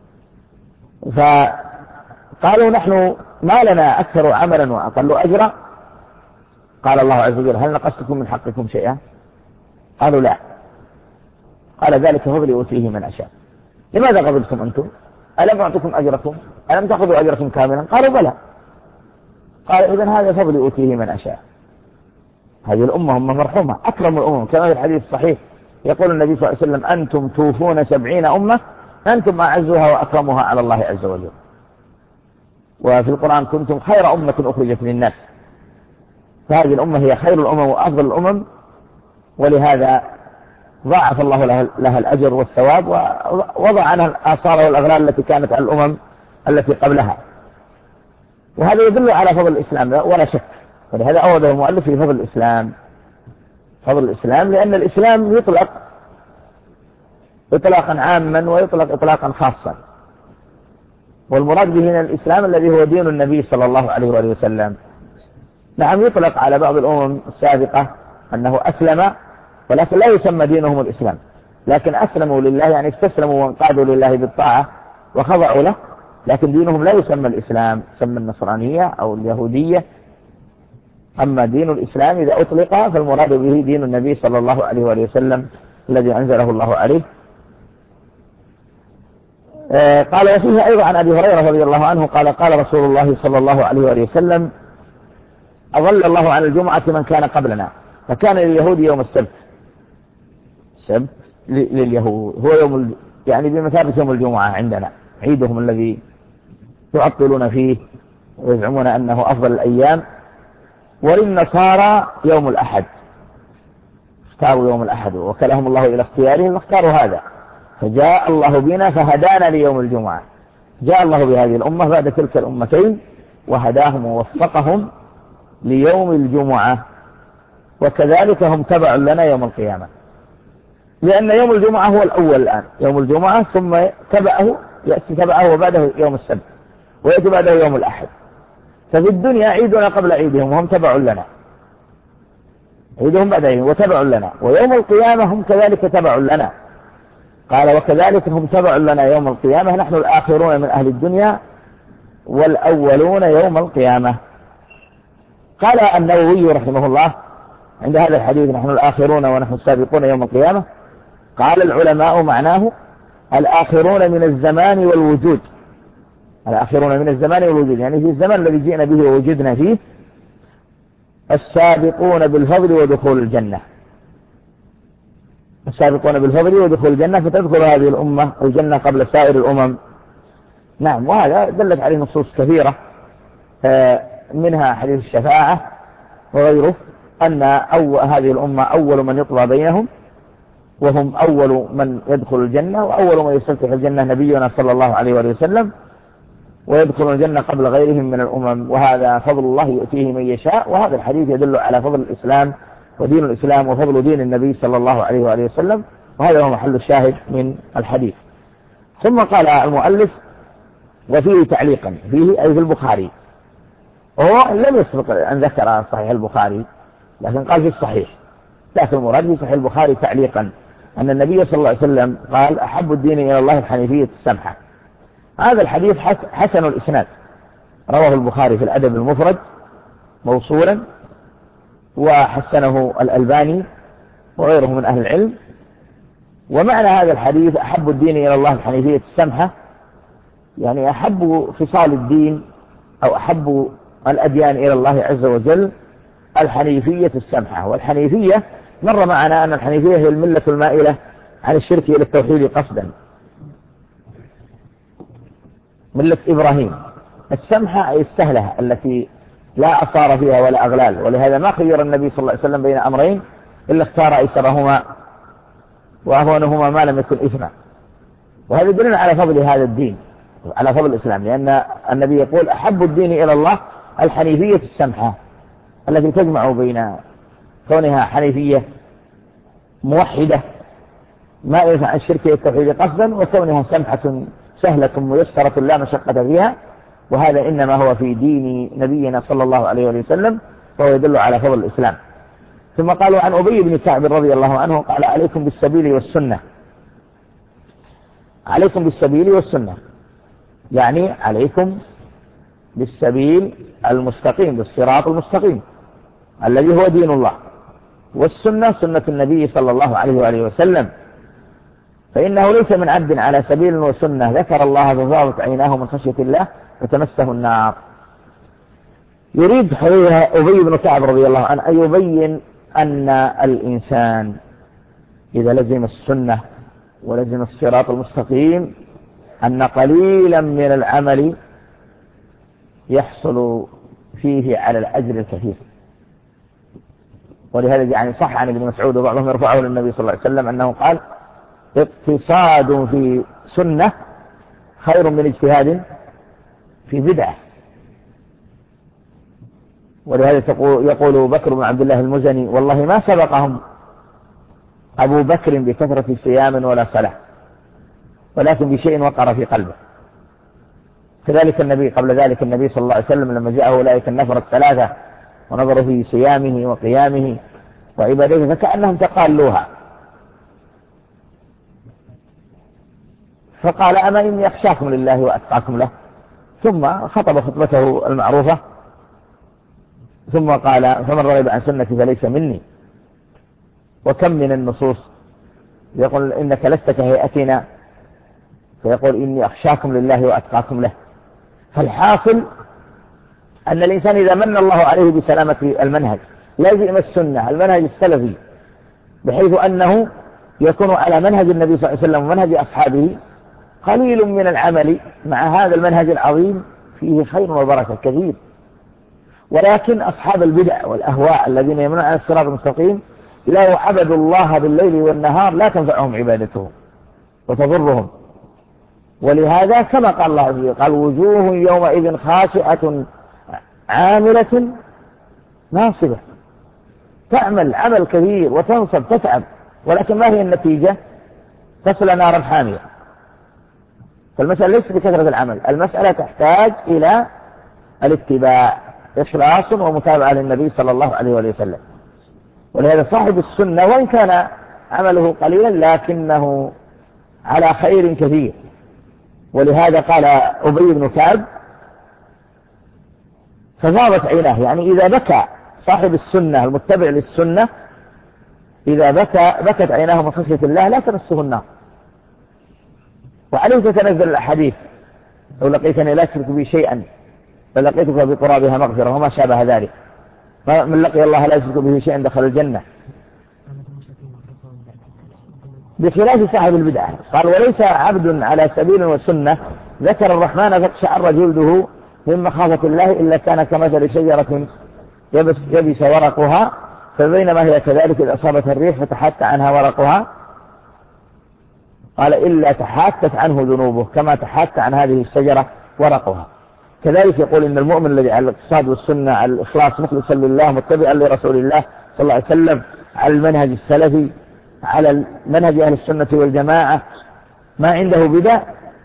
فقالوا: نحن ما لنا أكثر عملا وأقل أجرا. قال الله عز وجل: هل نقصتكم من حقكم شيئا؟ قالوا: لا. قال: ذلك فضلي أوتيه من أشاء. لماذا غضبتم أنتم؟ ألم أعطكم أجركم؟ ألم تأخذوا أجركم كاملا؟ قالوا: بلى. قال: إذن هذا فضلي أوتيه من أشاء. هذه الأمة هم مرحومة، أكرم الأمم، كما في الحديث الصحيح يقول النبي صلى الله عليه وسلم: أنتم توفون 70 أمة، أنتم أعزها وأكرمها على الله عز وجل. وفي القرآن: كنتم خير أمة أخرجت للناس. فهذه الأمة هي خير الأمم وأفضل الأمم، ولهذا ضاعف الله لها الأجر والثواب، ووضع عنها الآثار والأغلال التي كانت على الأمم التي قبلها. وهذا يدل على فضل الإسلام ولا شك. ولهذا أورد المؤلف في فضل الإسلام، فضل الإسلام، لأن الإسلام يطلق إطلاقا عاما ويطلق إطلاقا خاصا. والمراد به هنا الإسلام الذي هو دين النبي صلى الله عليه وآله وسلم. نعم يطلق على بعض الأمم السابقة أنه أسلم، ولكن لا يسمى دينهم الإسلام، لكن أسلموا لله يعني استسلموا وانقادوا لله بالطاعة وخضعوا له، لكن دينهم لا يسمى الإسلام، يسمى النصرانية أو اليهودية. أما دين الإسلام إذا أطلق فالمراد به دين النبي صلى الله عليه وآله وسلم الذي أنزله الله عليه. قال وفيه أيضا عن أبي هريرة رضي الله عنه قال قال رسول الله صلى الله عليه وآله وسلم أضل الله عن الجمعة من كان قبلنا، فكان لليهود يوم السبت، السبت لليهود هو يوم يعني بمثابة يوم الجمعة عندنا، عيدهم الذي يعطلون فيه ويزعمون أنه أفضل الأيام. وللنصارى يوم الأحد، اختاروا يوم الأحد وكلهم الله إلى اختيارهم واختاروا هذا، فجاء الله بنا فهدانا ليوم الجمعة. جاء الله بهذه الأمة بعد تلك الأمتين وهداهم ووفقهم ليوم الجمعة، وكذلك هم تبع لنا يوم القيامة، لأن يوم الجمعة هو الأول الآن، يوم الجمعة ثم يأتي تبعه وبعده يوم السبت ويأتي بعده يوم الأحد. ففي الدنيا عيدنا قبل عيدهم وهم تبع لنا، عيدهم بعد عيدهم وتبع لنا، ويوم القيامة هم كذلك تبع لنا. قال وكذلك هم تبع لنا يوم القيامة، نحن الآخرون من أهل الدنيا والأولون يوم القيامة. قال النووي رحمه الله عند هذا الحديث نحن الآخرون ونحن السابقون يوم القيامة، قال العلماء معناه الآخرون من الزمان والوجود، الآخرون من الزمان والوجود يعني في الزمن الذي جئنا به ووجدنا فيه، السابقون بالفضل ودخول الجنة، السابقون بالفضل ودخول الجنة، فتدخل هذه الأمة الجنة قبل سائر الأمم. نعم، وهذا دلت عليه نصوص كثيرة منها حديث الشفاعة وغيره، أن هذه الأمة أول من يطلع بينهم، وهم أول من يدخل الجنة، وأول من يستفتح الجنة نبينا صلى الله عليه وآله وسلم، ويدخل الجنة قبل غيرهم من الأمم، وهذا فضل الله يؤتيه من يشاء. وهذا الحديث يدل على فضل الإسلام ودين الإسلام وفضل دين النبي صلى الله عليه وآله وسلم، وهذا هو محل الشاهد من الحديث. ثم قال المؤلف وفيه تعليقا، فيه أي في البخاري، وهو لم يسبق أن ذكر صحيح البخاري لكن قال في الصحيح، لكن المراد في صحيح البخاري تعليقا أن النبي صلى الله عليه وسلم قال أحب الدين إلى الله الحنيفية السمحة. هذا الحديث حسن الإسناد، رواه البخاري في الأدب المفرد موصولا، وحسنه الألباني وغيره من أهل العلم. ومعنى هذا الحديث أحب الدين إلى الله الحنيفية السمحة، يعني أحب خصال الدين أو أحب الأديان إلى الله عز وجل الحنيفية السمحة. والحنيفية مر معنا أن الحنيفية هي الملة المائلة عن الشرك إلى التوحيد قصدا، ملة إبراهيم. السمحة أي السهلة التي لا أثار فيها ولا أغلال، ولهذا ما خير النبي صلى الله عليه وسلم بين أمرين إلا اختار أيسرهما وأهونهما ما لم يكن إثما. وهذا يدل على فضل هذا الدين، على فضل الإسلام، لأن النبي يقول أحب الدين إلى الله الحنيفية السمحة، التي تجمع بين كونها حنيفية موحدة مائلة عن الشرك والتوحيد قصدا، وكونها سمحة سهلة ميسرة لا مشقة فيها، وهذا إنما هو في دين نبينا صلى الله عليه وسلم، وهو يدل على فضل الإسلام. ثم قالوا عن أبي بن كعب رضي الله عنه قال عليكم بالسبيل والسنة، عليكم بالسبيل والسنة يعني عليكم بالسبيل المستقيم، بالصراط المستقيم الذي هو دين الله، والسنة سنة النبي صلى الله عليه وآله وسلم، فإنه ليس من عبد على سبيل وسنة ذكر الله ففاضت عيناه من خشية الله فتمسه النار. يريد أبي بن كعب رضي الله عنه أن يبين أن الإنسان إذا لزم السنة ولزم الصراط المستقيم أن قليلا من العمل يحصل فيه على الأجر الكثير. ولهذا يعني صح عن ابن مسعود وبعضهم يرفعه للنبي صلى الله عليه وسلم أنه قال اقتصاد في سنة خير من اجتهاد في بدعة. ولهذا يقول بكر بن عبد الله المزني والله ما سبقهم أبو بكر بكثرة صيام ولا صلاة، ولكن بشيء وقر في قلبه، كذلك النبي قبل ذلك النبي صلى الله عليه وسلم لما جاءه أولئك النفر الثلاثة ونظروا في صيامه وقيامه وعبادته فكأنهم تقالوها، فقال أما إني أخشاكم لله وأتقاكم له، ثم خطب خطبته المعروفة ثم قال فمن رغب عن سنتي فليس مني. وكم من النصوص يقول إنك لست كهيئتنا، فيقول إني أخشاكم لله وأتقاكم له. فالحاصل أن الإنسان إذا من الله عليه بسلامة المنهج لازم السنة المنهج السلفي، بحيث أنه يكون على منهج النبي صلى الله عليه وسلم ومنهج أصحابه، قليل من العمل مع هذا المنهج العظيم فيه خير وبركة كثير. ولكن أصحاب البدع والأهواء الذين يمنعون عن الصراط المستقيم لو عبدوا الله بالليل والنهار لا تنفعهم عبادتهم وتضرهم. ولهذا كما قال الله عز وجل قال وجوه يومئذ خاشعة عاملة ناصبة، تعمل عمل كثير وتنصب تتعب، ولكن ما هي النتيجة؟ تصل نارا حامية. فالمسألة ليست بكثرة العمل، المسألة تحتاج إلى الاتباع، إخلاص ومتابعة للنبي صلى الله عليه وسلم. ولهذا صاحب السنة وإن كان عمله قليلا لكنه على خير كثير. ولهذا قال أبي بن كعب فغابت عيناه، يعني إذا بكى صاحب السنة المتبع للسنة إذا بكت عيناه من خشية الله لا تمسه النار. وعليه تتنزل الأحاديث لو لقيتني لا تشرك بي شيئا فلقيتك بقرابها مغفرة وما شابه ذلك، من لقي الله لا يشرك به شيئا دخل الجنة، بخلاف صاحب البدعة. قال وليس عبد على سبيل وسنة ذكر الرحمن فاقشعر جلده من مخافة الله إلا كان كمثل شجرة يبس ورقها فبينما هي كذلك إذا أصابت الريح فتحت عنها ورقها قال إلا تحاتت عنه ذنوبه كما تحات عن هذه الشجرة ورقها. كذلك يقول إن المؤمن الذي على الاقتصاد والسنة على الإخلاص مخلصا لله متبعا لرسول الله صلى الله عليه وسلم على المنهج السلفي على منهج أهل السنة والجماعة ما عنده بدع،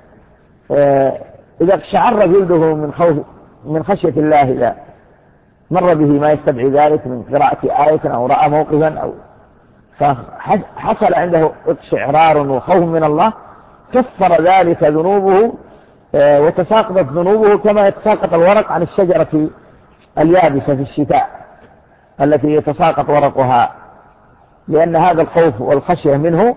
إذا شعر جلده من خشية الله إذا مر به ما يستدعي ذلك من قراءة آية أو رأى موقفا أو فحصل عنده استشعار وخوف من الله كفر ذلك ذنوبه وتساقطت ذنوبه كما يتساقط الورق عن الشجرة اليابسة في الشتاء التي يتساقط ورقها، لأن هذا الخوف والخشية منه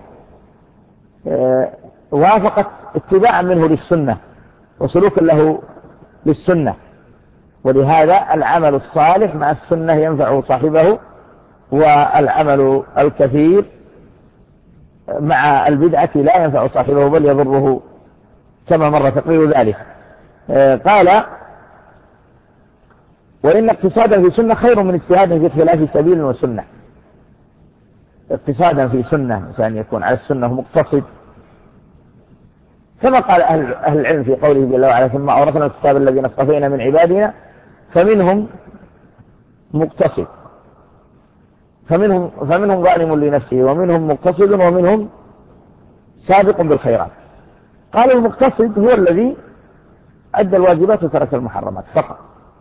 وافقت اتباعا منه للسنة وسلوكا له للسنة. ولهذا العمل الصالح مع السنة ينفع صاحبه، والعمل الكثير مع البدعة لا ينفع صاحبه بل يضره كما مر تقرير ذلك. قال وإن اقتصادا في سنة خير من اجتهاد في خلاف سبيل وسنة. اقتصادا في سنة إنسان يكون على السنة مقتصد كما قال أهل العلم في قوله جل وعلا ثم أورثنا الكتاب الذين اصطفينا من عبادنا فمنهم مقتصد فمنهم ظالم لنفسه ومنهم مقتصد ومنهم سابق بالخيرات. قال المقتصد هو الذي أدى الواجبات وترك المحرمات فقط،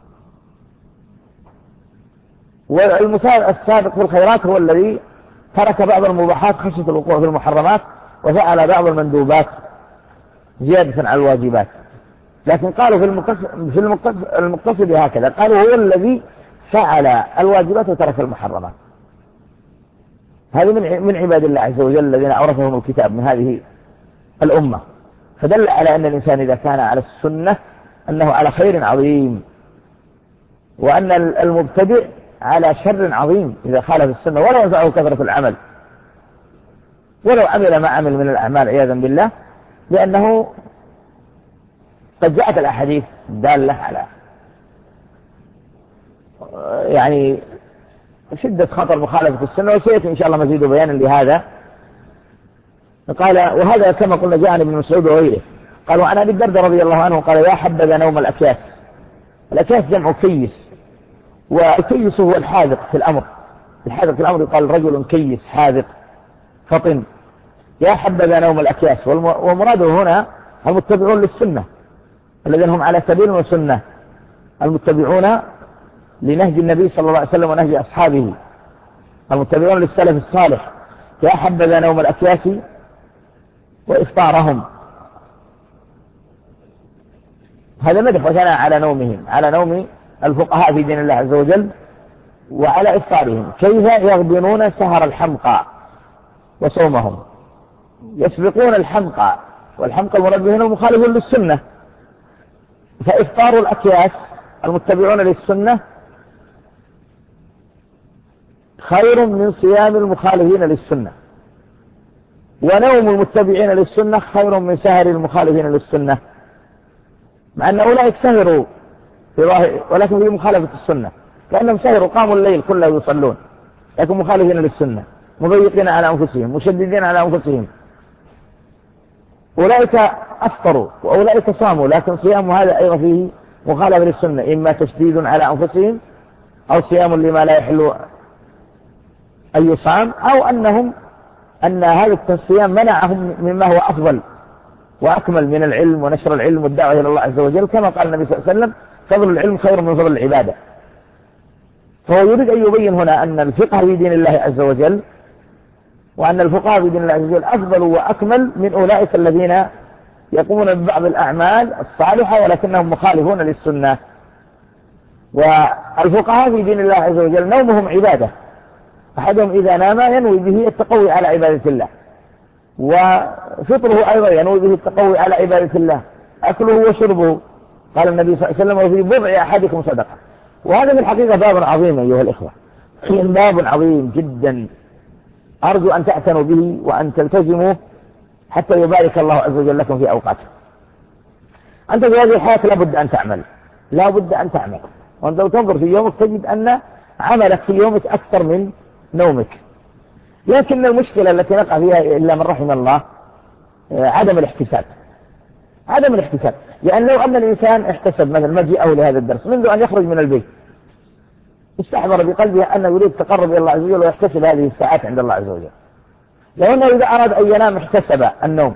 والسابق بالخيرات هو الذي ترك بعض المباحات خشية الوقوع في المحرمات وفعل بعض المندوبات زيادة على الواجبات. لكن قالوا في المقتصد هكذا قالوا هو الذي فعل الواجبات وترك المحرمات. هذه من عباد الله عز وجل الذين أورثهم الكتاب من هذه الأمة. فدل على أن الإنسان إذا كان على السنة أنه على خير عظيم، وأن المبتدع على شر عظيم إذا خالف السنة ولا ينفعه كثرة العمل ولو عمل ما عمل من الأعمال عياذا بالله، لأنه قد جاءت الأحاديث الدالة على يعني شدة خطر مخالفة السنة، وسيأتي إن شاء الله مزيد بيانا لهذا. قال وهذا كما قلنا جاء عن ابن مسعود وغيره. قال وعن أبي الدرداء رضي الله عنه قال يا حبذا نوم الأكياس. الأكياس جمع كيس، والكيس هو الحاذق في الأمر. الحاذق في الأمر يقال رجل كيس حاذق فطن. يا حبذا نوم الأكياس، ومراده هنا المتبعون للسنة الذين هم على سبيل وسنة، المتبعون لنهج النبي صلى الله عليه وسلم ونهج أصحابه، المتبعون للسلف الصالح، يا حبذا نوم الأكياس وإفطارهم. هذا مدح وثناء على نومهم، على نوم الفقهاء في دين الله عز وجل وعلى إفطارهم. كيف يغبنون سهر الحمقى وصومهم، يسبقون الحمقى، والحمقى المراد به هنا مخالف للسنة. فإفطار الأكياس المتبعون للسنة خير من صيام المخالفين للسنة، ونوم المتبعين للسنة خير من سهر المخالفين للسنة، مع أن أولئك سهروا ولكن في مخالفة السنة، كأنهم سهروا قاموا الليل كله يصلون، لكن مخالفين للسنة، مضيقين على أنفسهم، مشددين على أنفسهم. أولئك أفطروا وأولئك صاموا، لكن صيام هذا أيضا فيه مخالفة للسنة، إما تشديد على أنفسهم أو صيام لما لا يحل أن يصام، أو أن هذا الصيام منعهم مما هو أفضل وأكمل من العلم ونشر العلم والدعوة إلى الله عز وجل، كما قال النبي صلى الله عليه وسلم: فضل العلم خير من فضل العبادة. فهو يريد أن يبين هنا أن الفقه في دين الله عز وجل، وأن الفقهاء في دين الله عز وجل أفضل وأكمل من أولئك الذين يقومون ببعض الأعمال الصالحة ولكنهم مخالفون للسنة. والفقهاء في دين الله عز وجل نومهم عبادة، أحدهم إذا نام ينوي به التقوي على عبادة الله، وفطره أيضا ينوي به التقوي على عبادة الله، أكله وشربه، قال النبي صلى الله عليه وسلم: وفي بضع أحدكم صدقة. وهذا في الحقيقة باب عظيم أيها الإخوة، باب عظيم جدا، أرجو أن تعتنوا به وأن تلتزموا حتى يبارك الله عز وجل لكم في أوقاته. أنت في هذه الحياة لابد أن تعمل، لابد أن تعمل، وأنت لو تنظر في يومك تجد أن عملك في يومك أكثر من نومك. لكن المشكلة التي نقع فيها إلا من رحم الله عدم الاحتساب، عدم الاحتساب. لأن لو أن الإنسان احتسب مثلا مجيئه لهذا الدرس منذ أن يخرج من البيت، استحضر بقلبه أنه يريد التقرب إلى الله عز وجل ويحتسب هذه الساعات عند الله عز وجل، لو أنه إذا أراد أن ينام احتسب النوم،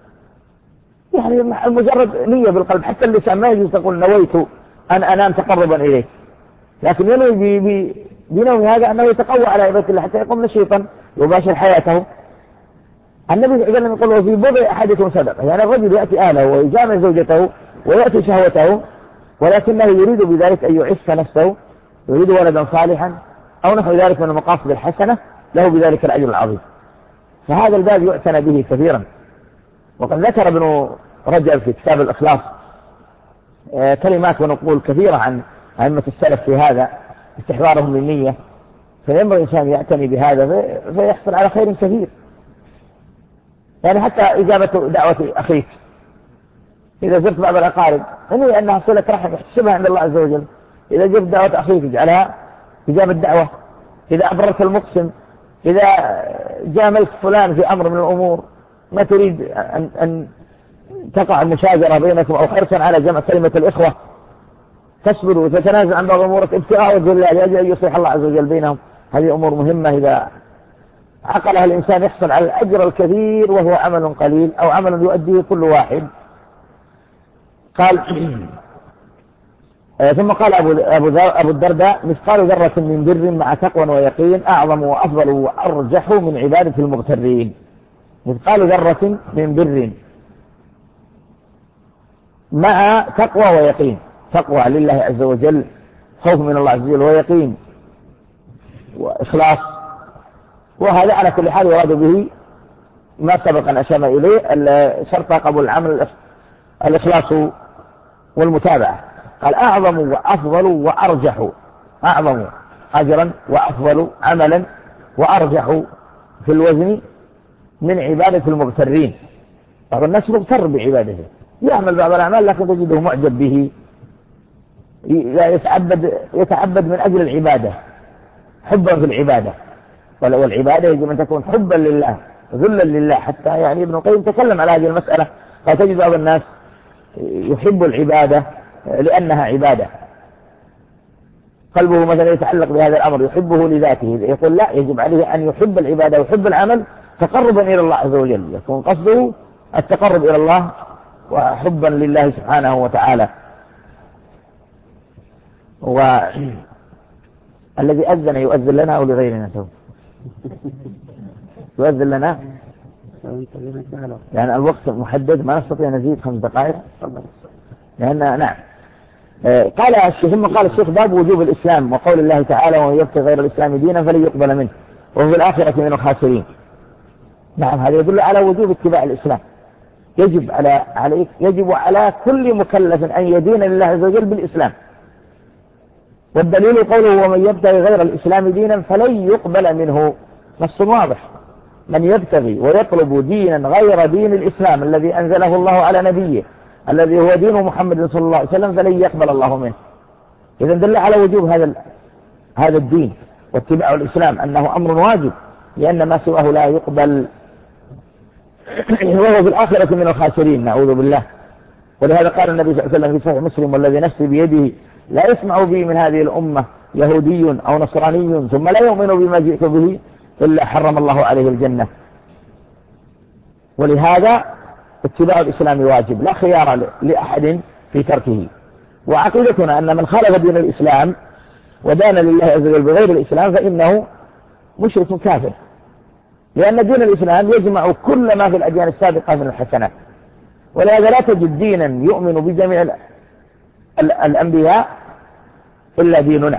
يعني مجرد نية بالقلب، حتى اللسان ما يجوز تقول نويت أن أنام تقربا إليه، لكن ينوي بنوم هذا أنه يتقوى على عبادة الله حتى يقوم نشيطا يباشر حياته. النبي صلى الله عليه وسلم يقول: وفي بضع أحدكم صدقة، يعني الرجل يأتي أهله ويجامع زوجته ويأتي شهوته، ولكنه يريد بذلك أن يعف نفسه، يريد ولدا صالحا أو نحو ذلك من المقاصد الحسنة، له بذلك الأجر العظيم. فهذا الباب يعتنى به كثيرا. وقد ذكر ابن رجب في كتاب الإخلاص كلمات ونقول كثيرة عن أئمة السلف في هذا، استحضارهم للنية، فينبغي الإنسان يعتني بهذا فيحصل على خير كثير. يعني حتى إجابة دعوة أخيك، إذا زرت بعض الأقارب انوي أنها صلة رحم احتسبها عند الله عز وجل. إذا جبت دعوة أخيك اجعلها إجابة دعوة. إذا أبررت المقسم، إذا جاملت فلان في أمر من الأمور ما تريد أن تقع المشاجرة بينكم أو حرصا على جمع كلمة الإخوة، تصبر وتتنازل عن بعض أمورك ابتغاء وجه الله لأجل أن يصلح الله عز وجل بينهم. هذه أمور مهمة إذا عقلها الإنسان يحصل على الأجر الكثير وهو عمل قليل أو عمل يؤديه كل واحد. قال ثم قال أبو الدرداء: مثقال ذرة من بر مع تقوى ويقين أعظم وأفضل وأرجح من عبادة المغترين. مثقال ذرة من بر مع تقوى ويقين، تقوى لله عز وجل، خوف من الله عز وجل، ويقين وإخلاص. وهذا على كل حال يراد به ما سبق أن أشار إليه شرط قبول العمل الإخلاص والمتابعة. قال: أعظم وأفضل وأرجح، أعظم أجرا وأفضل عملا وأرجح في الوزن من عبادة المغترين. بعض الناس مغتر بعبادته، يعمل بعض الأعمال لكن تجده معجب به، يتعبد من أجل العبادة، حبا في العبادة. والعبادة يجب أن تكون حبا لله ذلا لله. حتى يعني ابن القيم تكلم على هذه المسألة، فتجد بعض الناس يحب العبادة لأنها عبادة، قلبه مثلا يتعلق بهذا الأمر يحبه لذاته، يقول لا، يجب عليه أن يحب العبادة ويحب العمل تقربا إلى الله عز وجل، يكون قصده التقرب إلى الله وحبا لله سبحانه وتعالى. والذي أذن يؤذن لنا أو لغيرنا؟ يؤذن لنا يعني الوقت محدد، ما نستطيع نزيد 5 دقائق لأن نعم. قال الشيخ ثم قال الشيخ باب وجوب الإسلام وقول الله تعالى ومن يبتغي غير الإسلام دينا فلن يقبل منه وهو في الآخرة من الخاسرين. نعم، هذا يدل على وجوب اتباع الإسلام. يجب على كل مكلف أن يدين لله عز وجل بالإسلام، والدليل قوله ومن يبتغي غير الإسلام دينا فلن يقبل منه، نص واضح. من يبتغي ويطلب دينا غير دين الإسلام الذي أنزله الله على نبيه الذي هو دين محمد صلى الله عليه وسلم فلن يقبل الله منه. إذن دل على وجوب هذا الدين واتباع الإسلام، أنه أمر واجب، لأن ما سواه لا يقبل وهو في الآخرة من الخاسرين، نعوذ بالله. ولهذا قال النبي صلى الله عليه وسلم في صحيح مسلم والذي نفسي بيده لا يسمع بي من هذه الأمة يهودي أو نصراني ثم لا يؤمن بما جئت به إلا حرم الله عليه الجنة. ولهذا اتباع الإسلام واجب لا خيار لأحد في تركه. وعقيدتنا أن من خالف دين الإسلام ودان لله عز وجل بغير الإسلام فإنه مشرك كافر، لأن دين الإسلام يجمع كل ما في الأديان السابقة من الحسنات. ولهذا لا تجد دينا يؤمن بجميع الأنبياء إلا ديننا.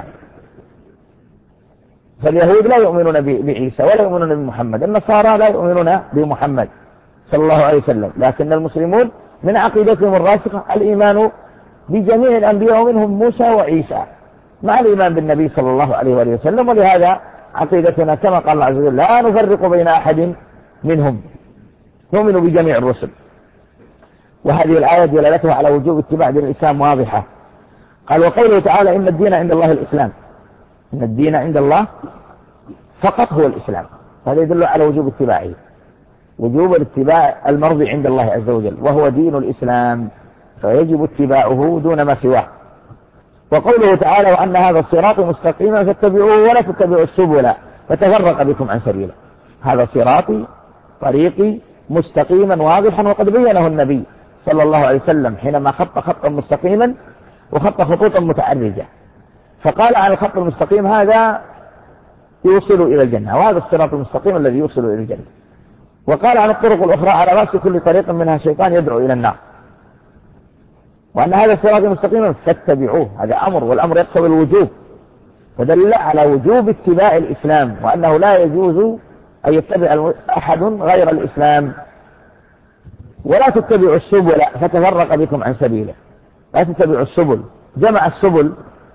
فاليهود لا يؤمنون بعيسى ولا يؤمنون بمحمد، النصارى لا يؤمنون بمحمد صلى الله عليه وسلم، لكن المسلمون من عقيدتهم الراسخة الإيمان بجميع الأنبياء ومنهم موسى وعيسى مع الإيمان بالنبي صلى الله عليه وآله وسلم. ولهذا عقيدتنا كما قال الله عز وجل لا نفرق بين أحد منهم، نؤمن بجميع الرسل. وهذه الآية دلالتها على وجوب اتباع دين الإسلام واضحة. قال وقوله تعالى إن الدين عند الله الإسلام، إن الدين عند الله فقط هو الإسلام، هذا يدل على وجوب اتباعه، وجوب الاتباع المرضي عند الله عز وجل وهو دين الإسلام، فيجب اتباعه دون ما سواه. وقوله تعالى وأن هذا الصراط مستقيما فاتبعوه ولا تتبعوا السبل فتفرق بكم عن سبيله، هذا صراطي طريقي مستقيما واضحا، وقد بينه النبي صلى الله عليه وسلم حينما خط خطا مستقيما وخط خطوطا متعرجة، فقال عن الخط المستقيم هذا يوصل إلى الجنة وهذا الصراط المستقيم الذي يوصل إلى الجنة، وقال عن الطرق الأخرى على رأس كل طريق منها شيطان يدعو إلى النار، وأن هذا الصراط المستقيم فاتبعوه، هذا أمر والأمر يقتضي الوجوب، فدل على وجوب اتباع الإسلام وأنه لا يجوز أن يتبع أحد غير الإسلام. ولا تتبعوا السبل فتفرق بكم عن سبيله، لا تتبعوا السبل، جمع السبل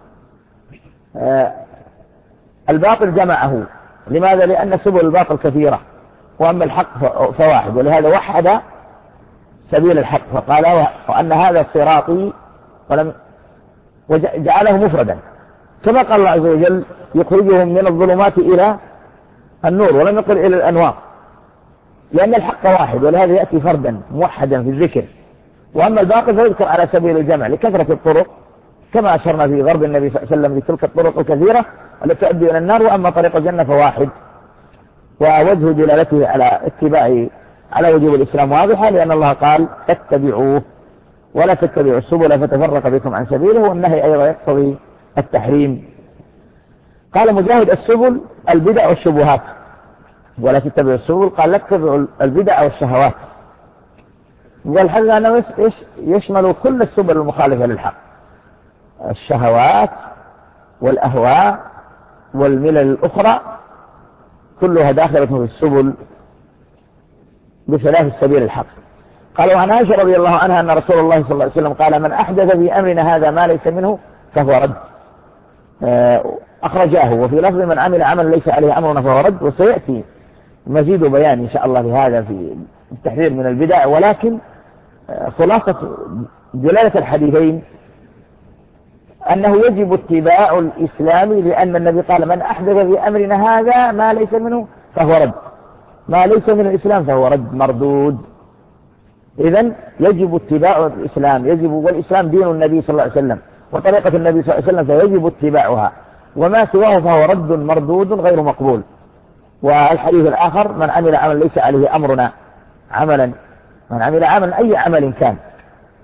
الباطل جمعه، لماذا؟ لأن سبل الباطل كثيرة وأما الحق فواحد، ولهذا وحد سبيل الحق فقال وأن هذا صراطي وجعله مفردا، كما قال الله عز وجل يخرجهم من الظلمات إلى النور ولم يقل إلى الأنوار، لأن الحق واحد ولهذا يأتي فردا موحدا في الذكر. وأما الباطل فيذكر على سبيل الجمع لكثرة الطرق، كما أشرنا في غرب النبي صلى الله عليه وسلم لتلك الطرق الكثيرة التي تؤدي إلى النار، وأما طريق الجنة فواحد. ووجه دلالته على اتباع على وجوب الإسلام واضحة، لأن الله قال اتبعوه ولا تتبعوا السبل فتفرق بكم عن سبيله، والنهي أيضا يقتضي التحريم. قال مجاهد السبل البدع والشبهات، ولا تتبعوا السبل قال لا تتبعوا البدع والشهوات، والحقيقة أنه يشمل كل السبل المخالفة للحق، الشهوات والأهواء والملل الأخرى كلها داخلة في السبل بخلاف السبيل الحق. قال وعن عائشة رضي الله عنها أن رسول الله صلى الله عليه وسلم قال من أحدث في أمرنا هذا ما ليس منه فهو رد، أخرجاه. وفي لفظ من عمل عمل ليس عليه أمرنا فهو رد. وسيأتي مزيد بيان إن شاء الله لهذا في التحذير من البدع، ولكن خلاصة دلالة الحديثين أنه يجب اتباع الإسلام، لأن النبي قال من أحدث في أمرنا هذا ما ليس منه فهو رد، ما ليس من الإسلام فهو رد مردود. إذن يجب اتباع الإسلام، يجب، والإسلام دين النبي صلى الله عليه وسلم وطريقة النبي صلى الله عليه وسلم فيجب اتباعها، وما سواه فهو رد مردود غير مقبول. والحديث الآخر من عمل عمل ليس عليه أمرنا عملا، من عمل عملا أي عمل كان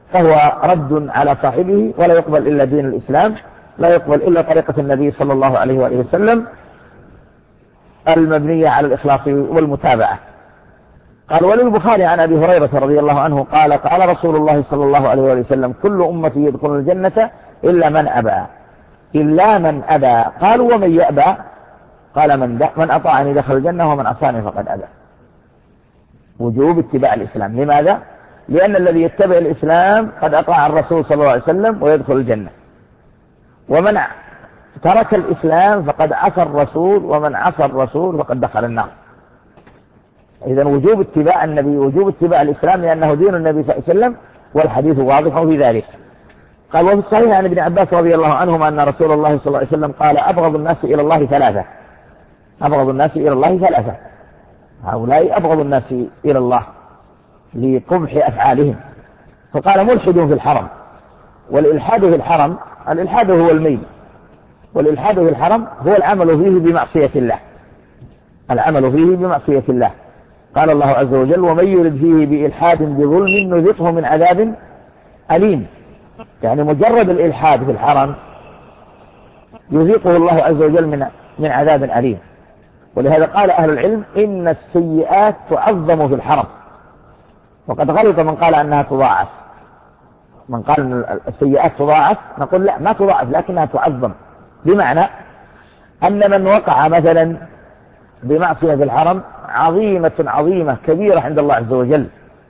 فهو رد على صاحبه، ولا يقبل إلا دين الإسلام، لا يقبل إلا طريقة النبي صلى الله عليه وآله وسلم المبنية على الإخلاص والمتابعة. قال: وللبخاري عن أبي هريرة رضي الله عنه قال: قال رسول الله صلى الله عليه وآله وسلم: كل أمتي يدخل الجنة إلا من أبى. إلا من أبى. قالوا: ومن يأبى؟ قال: من أطاعني دخل الجنة ومن عصاني فقد أبى. وجوب اتباع الإسلام. لماذا؟ لأن الذي يتبع الإسلام قد أطاع الرسول صلى الله عليه وسلم ويدخل الجنة، ومن ترك الإسلام فقد عصى الرسول، ومن عصى الرسول فقد دخل النار. إذن وجوب اتباع النبي، وجوب اتباع الإسلام، لأنه دين النبي صلى الله عليه وسلم، والحديث واضح في ذلك. قال: وفي الصحيح عن ابن عباس رضي الله عنهما أن رسول الله صلى الله عليه وسلم قال: أبغض الناس إلى الله ثلاثة. أبغض الناس إلى الله ثلاثة. هؤلاء أبغض الناس إلى الله لقبح أفعالهم. فقال: ملحد في الحرم. والإلحاد في الحرم، الإلحاد هو الميل، والإلحاد في الحرم هو العمل فيه بمعصية الله، العمل فيه بمعصية الله. قال الله عز وجل: ومن يرد فيه بإلحاد بظلم نذقه من عذاب أليم. يعني مجرد الإلحاد في الحرم يذيقه الله عز وجل من عذاب أليم. ولهذا قال أهل العلم: إن السيئات تعظم في الحرم. وقد غلط من قال أنها تضاعف. من قال أن السيئات تضاعف، نقول لا، ما تضاعف، لكنها تعظم. بمعنى أن من وقع مثلا بمعصية في الحرم عظيمة كبيرة عند الله عز وجل،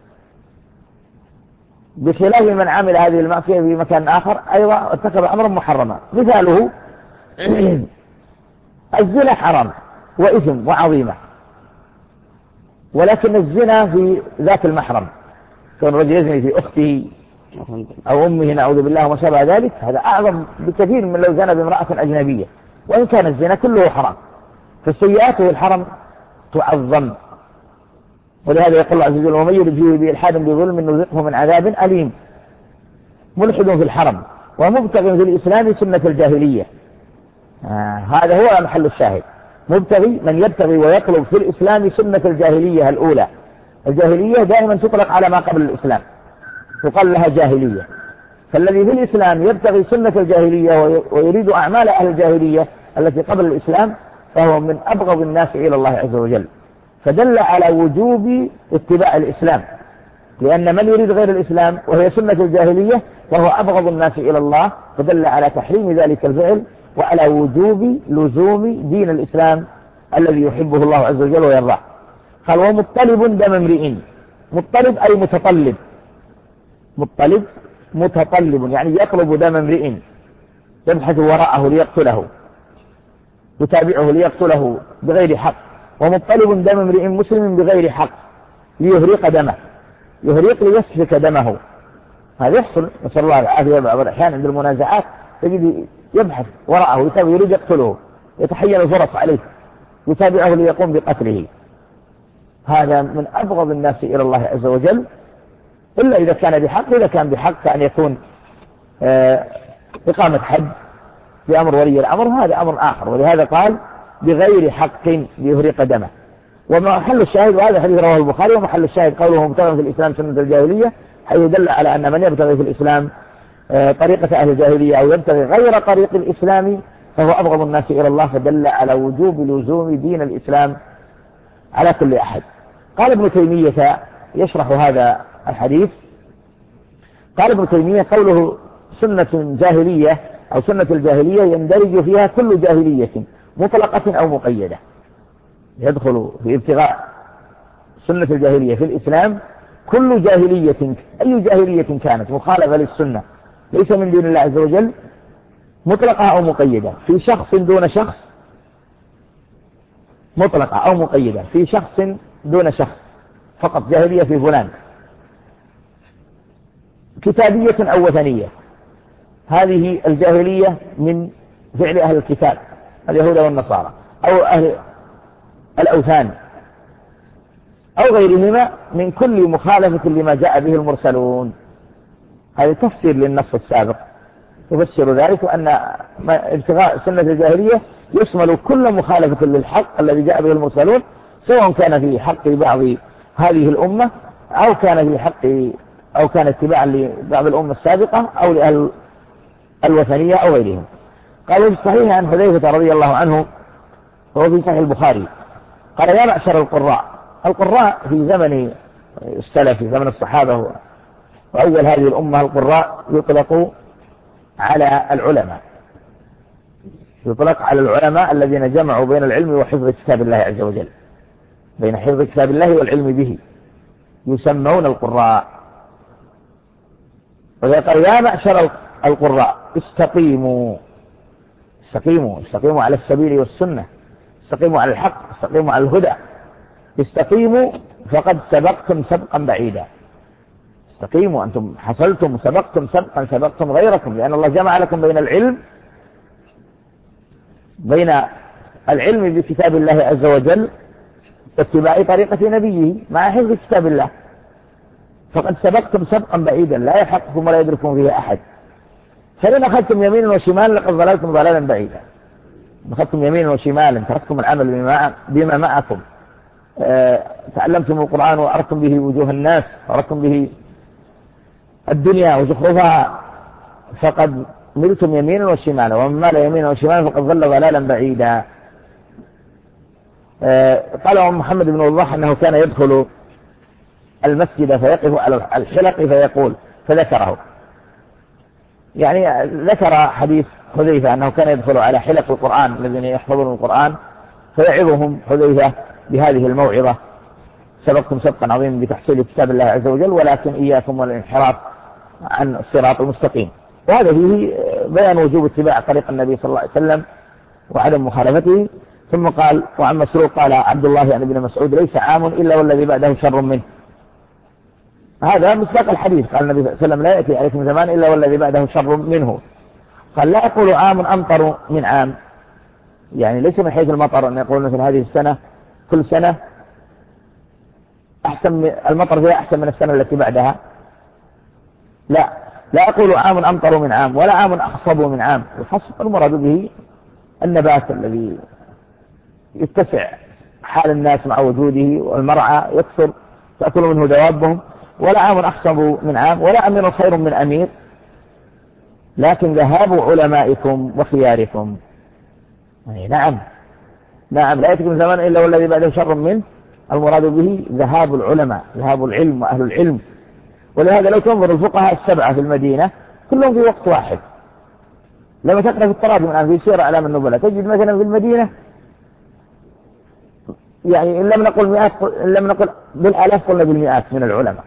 بخلاف من عمل هذه المعصية في مكان آخر أيضا ارتكب أمرا محرما. مثاله الزنا حرام وإثم وعظيمة، ولكن الزنا في ذات المحرم، كان رجل يزني في أخته أو أمه نعوذ بالله وما شابه ذلك، هذا أعظم بكثير من لو زنى بامرأة أجنبية، وإن كان الزنا كله حرام. فالسيئات في الحرم تعظم. ولهذا يقول الله عز وجل: ومن يرد فيه بإلحاد بظلم نذقه من عذاب أليم. ملحد في الحرم ومبتغي في الإسلام سنة الجاهلية. هذا هو محل الشاهد. مبتغي من يبتغي ويطلب في الإسلام سنة الجاهلية الأولى. الجاهلية دائما تطلق على ما قبل الإسلام، يقال لها جاهلية. فالذي في الإسلام يبتغي سنة الجاهلية ويريد أعمال أهل الجاهلية التي قبل الإسلام فهو من أبغض الناس إلى الله عز وجل. فدل على وجوب اتباع الإسلام، لأن من يريد غير الإسلام وهي سنة الجاهلية فهو أبغض الناس إلى الله، فدل على تحريم ذلك الفعل وعلى وجوب لزوم دين الإسلام الذي يحبه الله عز وجل ويرضاه. قال: ومطلب دم امرئ. مطلب أي متطلب. مطلب متطلب يعني يطلب دم امرئ، يبحث وراءه ليقتله، يتابعه ليقتله بغير حق. ومطلب دم امرئ مسلم بغير حق ليهريق دمه، يهريق ليسفك دمه. هذا يحصل، نسأل الله العافية. بعض الأحيان عند المنازعات تجد يبحث وراءه، يتابع، يريد يقتله، يتحين الفرص عليه، يتابعه ليقوم بقتله. هذا من أبغض الناس إلى الله عز وجل، إلا إذا كان بحق. إذا كان بحق كأن يكون إقامة حد بأمر ولي الأمر، هذا أمر آخر. ولهذا قال: بغير حق ليهريق دمه. ومحل الشاهد، وهذا حديث رواه البخاري، ومحل الشاهد قوله: مبتغي في الإسلام سنة الجاهلية، حيث دل على أن من يبتغي في الإسلام طريقة أهل الجاهلية أو يبتغي غير طريق الإسلام فهو أبغض الناس إلى الله، فدل على وجوب لزوم دين الإسلام على كل أحد. قال ابن تيمية يشرح هذا الحديث، قال ابن تيمية: قوله سنة جاهلية أو سنة الجاهلية يندرج فيها كل جاهلية مطلقة أو مقيدة. يدخل في ابتغاء سنة الجاهلية في الإسلام كل جاهلية، أي جاهلية كانت مخالفة للسنة ليس من دين الله عز وجل، مطلقة أو مقيدة، في شخص دون شخص، مطلقة أو مقيدة، في شخص دون شخص، فقط جاهلية في فلان، كتابية أو وثنية. هذه الجاهلية من فعل أهل الكتاب اليهود والنصارى، أو أهل الأوثان، أو غيرهما من كل مخالفة لما جاء به المرسلون. هذا تفسير للنص السابق يفسر ذلك، أن ابتغاء سنة الجاهلية يشمل كل مخالفة للحق الذي جاء به المرسلون، سواء كان في حق بعض هذه الأمة أو كان في حق أو كان اتباعا لبعض الأمة السابقة أو لأهل الوثنية أو غيرهم. قالوا في الصحيح عن حذيفة رضي الله عنه وهو في صحيح البخاري قال يا معشر القراء في زمن السلف في زمن الصحابة وأول هذه الأمة القراء يطلق على العلماء، يطلق على العلماء الذين جمعوا بين العلم وحفظ كتاب الله عز وجل، بين حفظ كتاب الله والعلم به يسمون القراء. وقال يا معشر القراء استقيموا على السبيل والسنة، استقيموا على الحق، استقيموا على الهدى، استقيموا فقد سبقتم سبقا بعيدا. استقيموا، أنتم حصلتم سبقتم سبقا، سبقتم غيركم، لأن الله جمع لكم بين العلم بكتاب الله عز وجل واتباع طريقة نبيه مع حفظ كتاب الله، فقد سبقتم سبقا بعيدا لا يحقكم ولا يدركم فيه أحد. فإن أخذتم يمينا وشمالا لقد ضللتم ضلالا بعيدا. أخذتم يمينا وشمالا، تركتم العمل بما معكم، تعلمتم القرآن وأردتم به وجوه الناس، وأردتم به الدنيا وزخرفها، فقد ملتم يمينا وشمالا، ومن مال يمينا وشمالا فقد ضل ضلالا بعيدا. قال محمد بن وضاح أنه كان يدخل المسجد فيقف على الحلق فيقول، فذكره، يعني ذكر حديث حذيفة أنه كان يدخل على حلق القرآن الذين يحفظون القرآن فيعظهم حذيفة بهذه الموعظة: سبقتم سبقا عظيما بتحصيل كتاب الله عز وجل، ولكن إياكم والانحراف عن الصراط المستقيم. وهذا فيه بيان وجوب اتباع طريق النبي صلى الله عليه وسلم وعدم مخالفته. ثم قال: وعن مسروق قال عبد الله عن ابن مسعود: ليس عام إلا والذي بعده شر منه. هذا مصداق الحديث. قال النبي صلى الله عليه وسلم: لا يأتي عليكم زمان إلا والذي بعده شر منه. قال: لا أقول عام أمطر من عام، يعني ليس من حيث المطر أن يقول مثل هذه السنة كل سنة أحسن، المطر فيها أحسن من السنة التي بعدها. لا أقول عام أمطر من عام ولا عام أخصب من عام. الخصب المراد به النبات الذي يتسع حال الناس مع وجوده، والمرعى يكثر تأكل منه دوابهم. ولا عام أخصب من عام ولا أمير خير من أمير، لكن ذهاب علمائكم وخياركم. نعم لا يأتيكم زمان إلا والذي بعده شر منه. المراد به ذهاب العلماء، ذهاب العلم وأهل العلم. ولهذا لو تنظر الفقهاء السبعة في المدينة كلهم في وقت واحد. لما تقرأ في التراجم الآن في سير أعلام النبلاء تجد مثلا في المدينة، يعني إن لم نقل مئات، إن لم نقل بالآلاف قلنا بالمئات من العلماء.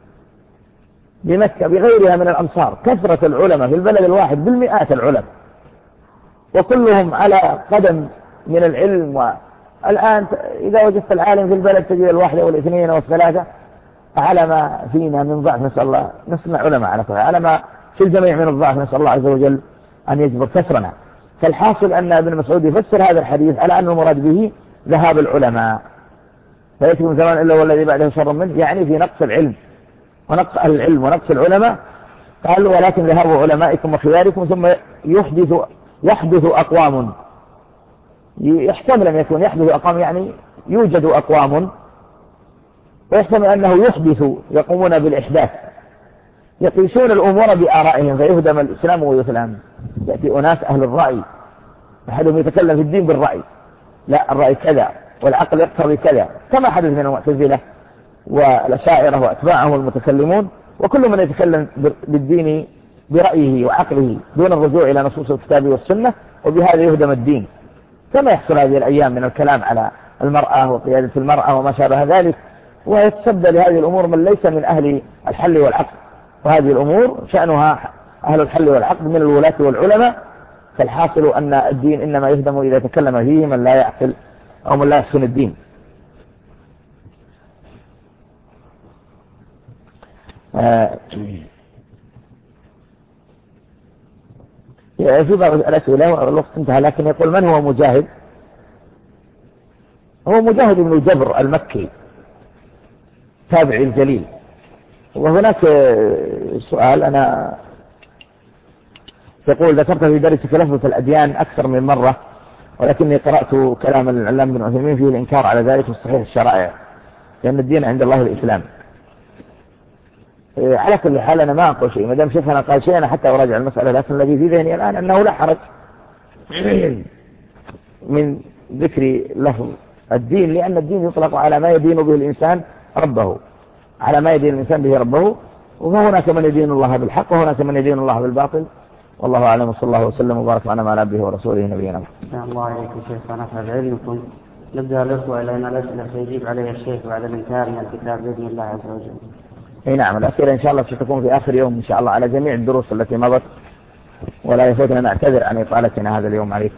بمكة بغيرها من الأمصار كثرة العلماء في البلد الواحد بالمئات العلماء، وكلهم على قدم من العلم. والآن إذا وجدت العالم في البلد تجد الواحدة والاثنين والثلاثة، على ما فينا من ضعف نسأل الله، نسمع علماء على ما في الجميع من الضعف نسأل الله عز وجل أن يجبر كثرنا. فالحاصل أن ابن مسعود يفسر هذا الحديث على أن المراد به ذهاب العلماء. فيأتيكم زمان إلا والذي بعده شر منه، يعني في نقص العلم ونقص أهل العلم ونقص العلماء. قال: ولكن ذهاب علمائكم وخياركم. ثم يحدث أقوام، يحتمل أن يكون يحدث أقوام يعني يوجد أقوام، ويحتمل أنه يحدث، يقومون بالإحداث، يقيسون الأمور بآرائهم فيهدم الإسلام ويسلم. يأتي أناس أهل الرأي، أحدهم يتكلم في الدين بالرأي، لا الرأي كذا والعقل يقتضي كذا، كما حدث من المعتزلة والأشاعرة وأتباعهم المتكلمون. وكل من يتكلم بالدين برأيه وعقله دون الرجوع إلى نصوص الكتاب والسنة، وبهذا يهدم الدين، كما يحصل هذه الأيام من الكلام على المرأة وقيادة المرأة وما شابه ذلك. ويتسبب لهذه الأمور من ليس من أهل الحل والعقد، وهذه الأمور شأنها أهل الحل والعقد من الولاة والعلماء. فالحاصل أن الدين إنما يهدم إذا تكلم فيه من لا يعقل أو من لا يحسن الدين. في بعض الأسئلة والوقت انتهى، لكن يقول: من هو مجاهد؟ هو مجاهد بن جبر المكي تابعي الجليل. وهناك سؤال أنا يقول: ذكرت في درسك لفظة الأديان أكثر من مرة، ولكني قرأت كلام العلامة بن عثيمين فيه الإنكار على ذلك وصحيح الشرائع، لأن الدين عند الله الإسلام. على كل حال أنا ما أقول شيء، ما دام شيخنا قال شيء أنا حتى أراجع المسألة، لكن الذي في ذهني الآن أنه لا حرج من ذكر لفظ الدين، لأن الدين يطلق على ما يدين به الإنسان ربه، على ما يدين الإنسان به ربه، وهناك من يدين الله بالحق وهناك من يدين الله بالباطل، والله أعلم. وصلى الله وسلم وبارك على ما نبيه ورسوله نبينا محمد. الله عليكم شيخ، نفع بعلمكم. نبدأ الأخوة إلى أن الأسئلة سيجيب عليها الشيخ بعد الانتهاء من الكتاب بإذن الله عز وجل. اي نعم، الأسئلة إن شاء الله ستكون في آخر يوم إن شاء الله على جميع الدروس التي مضت، ولا يفوتنا نعتذر عن إطالتنا هذا اليوم عليكم.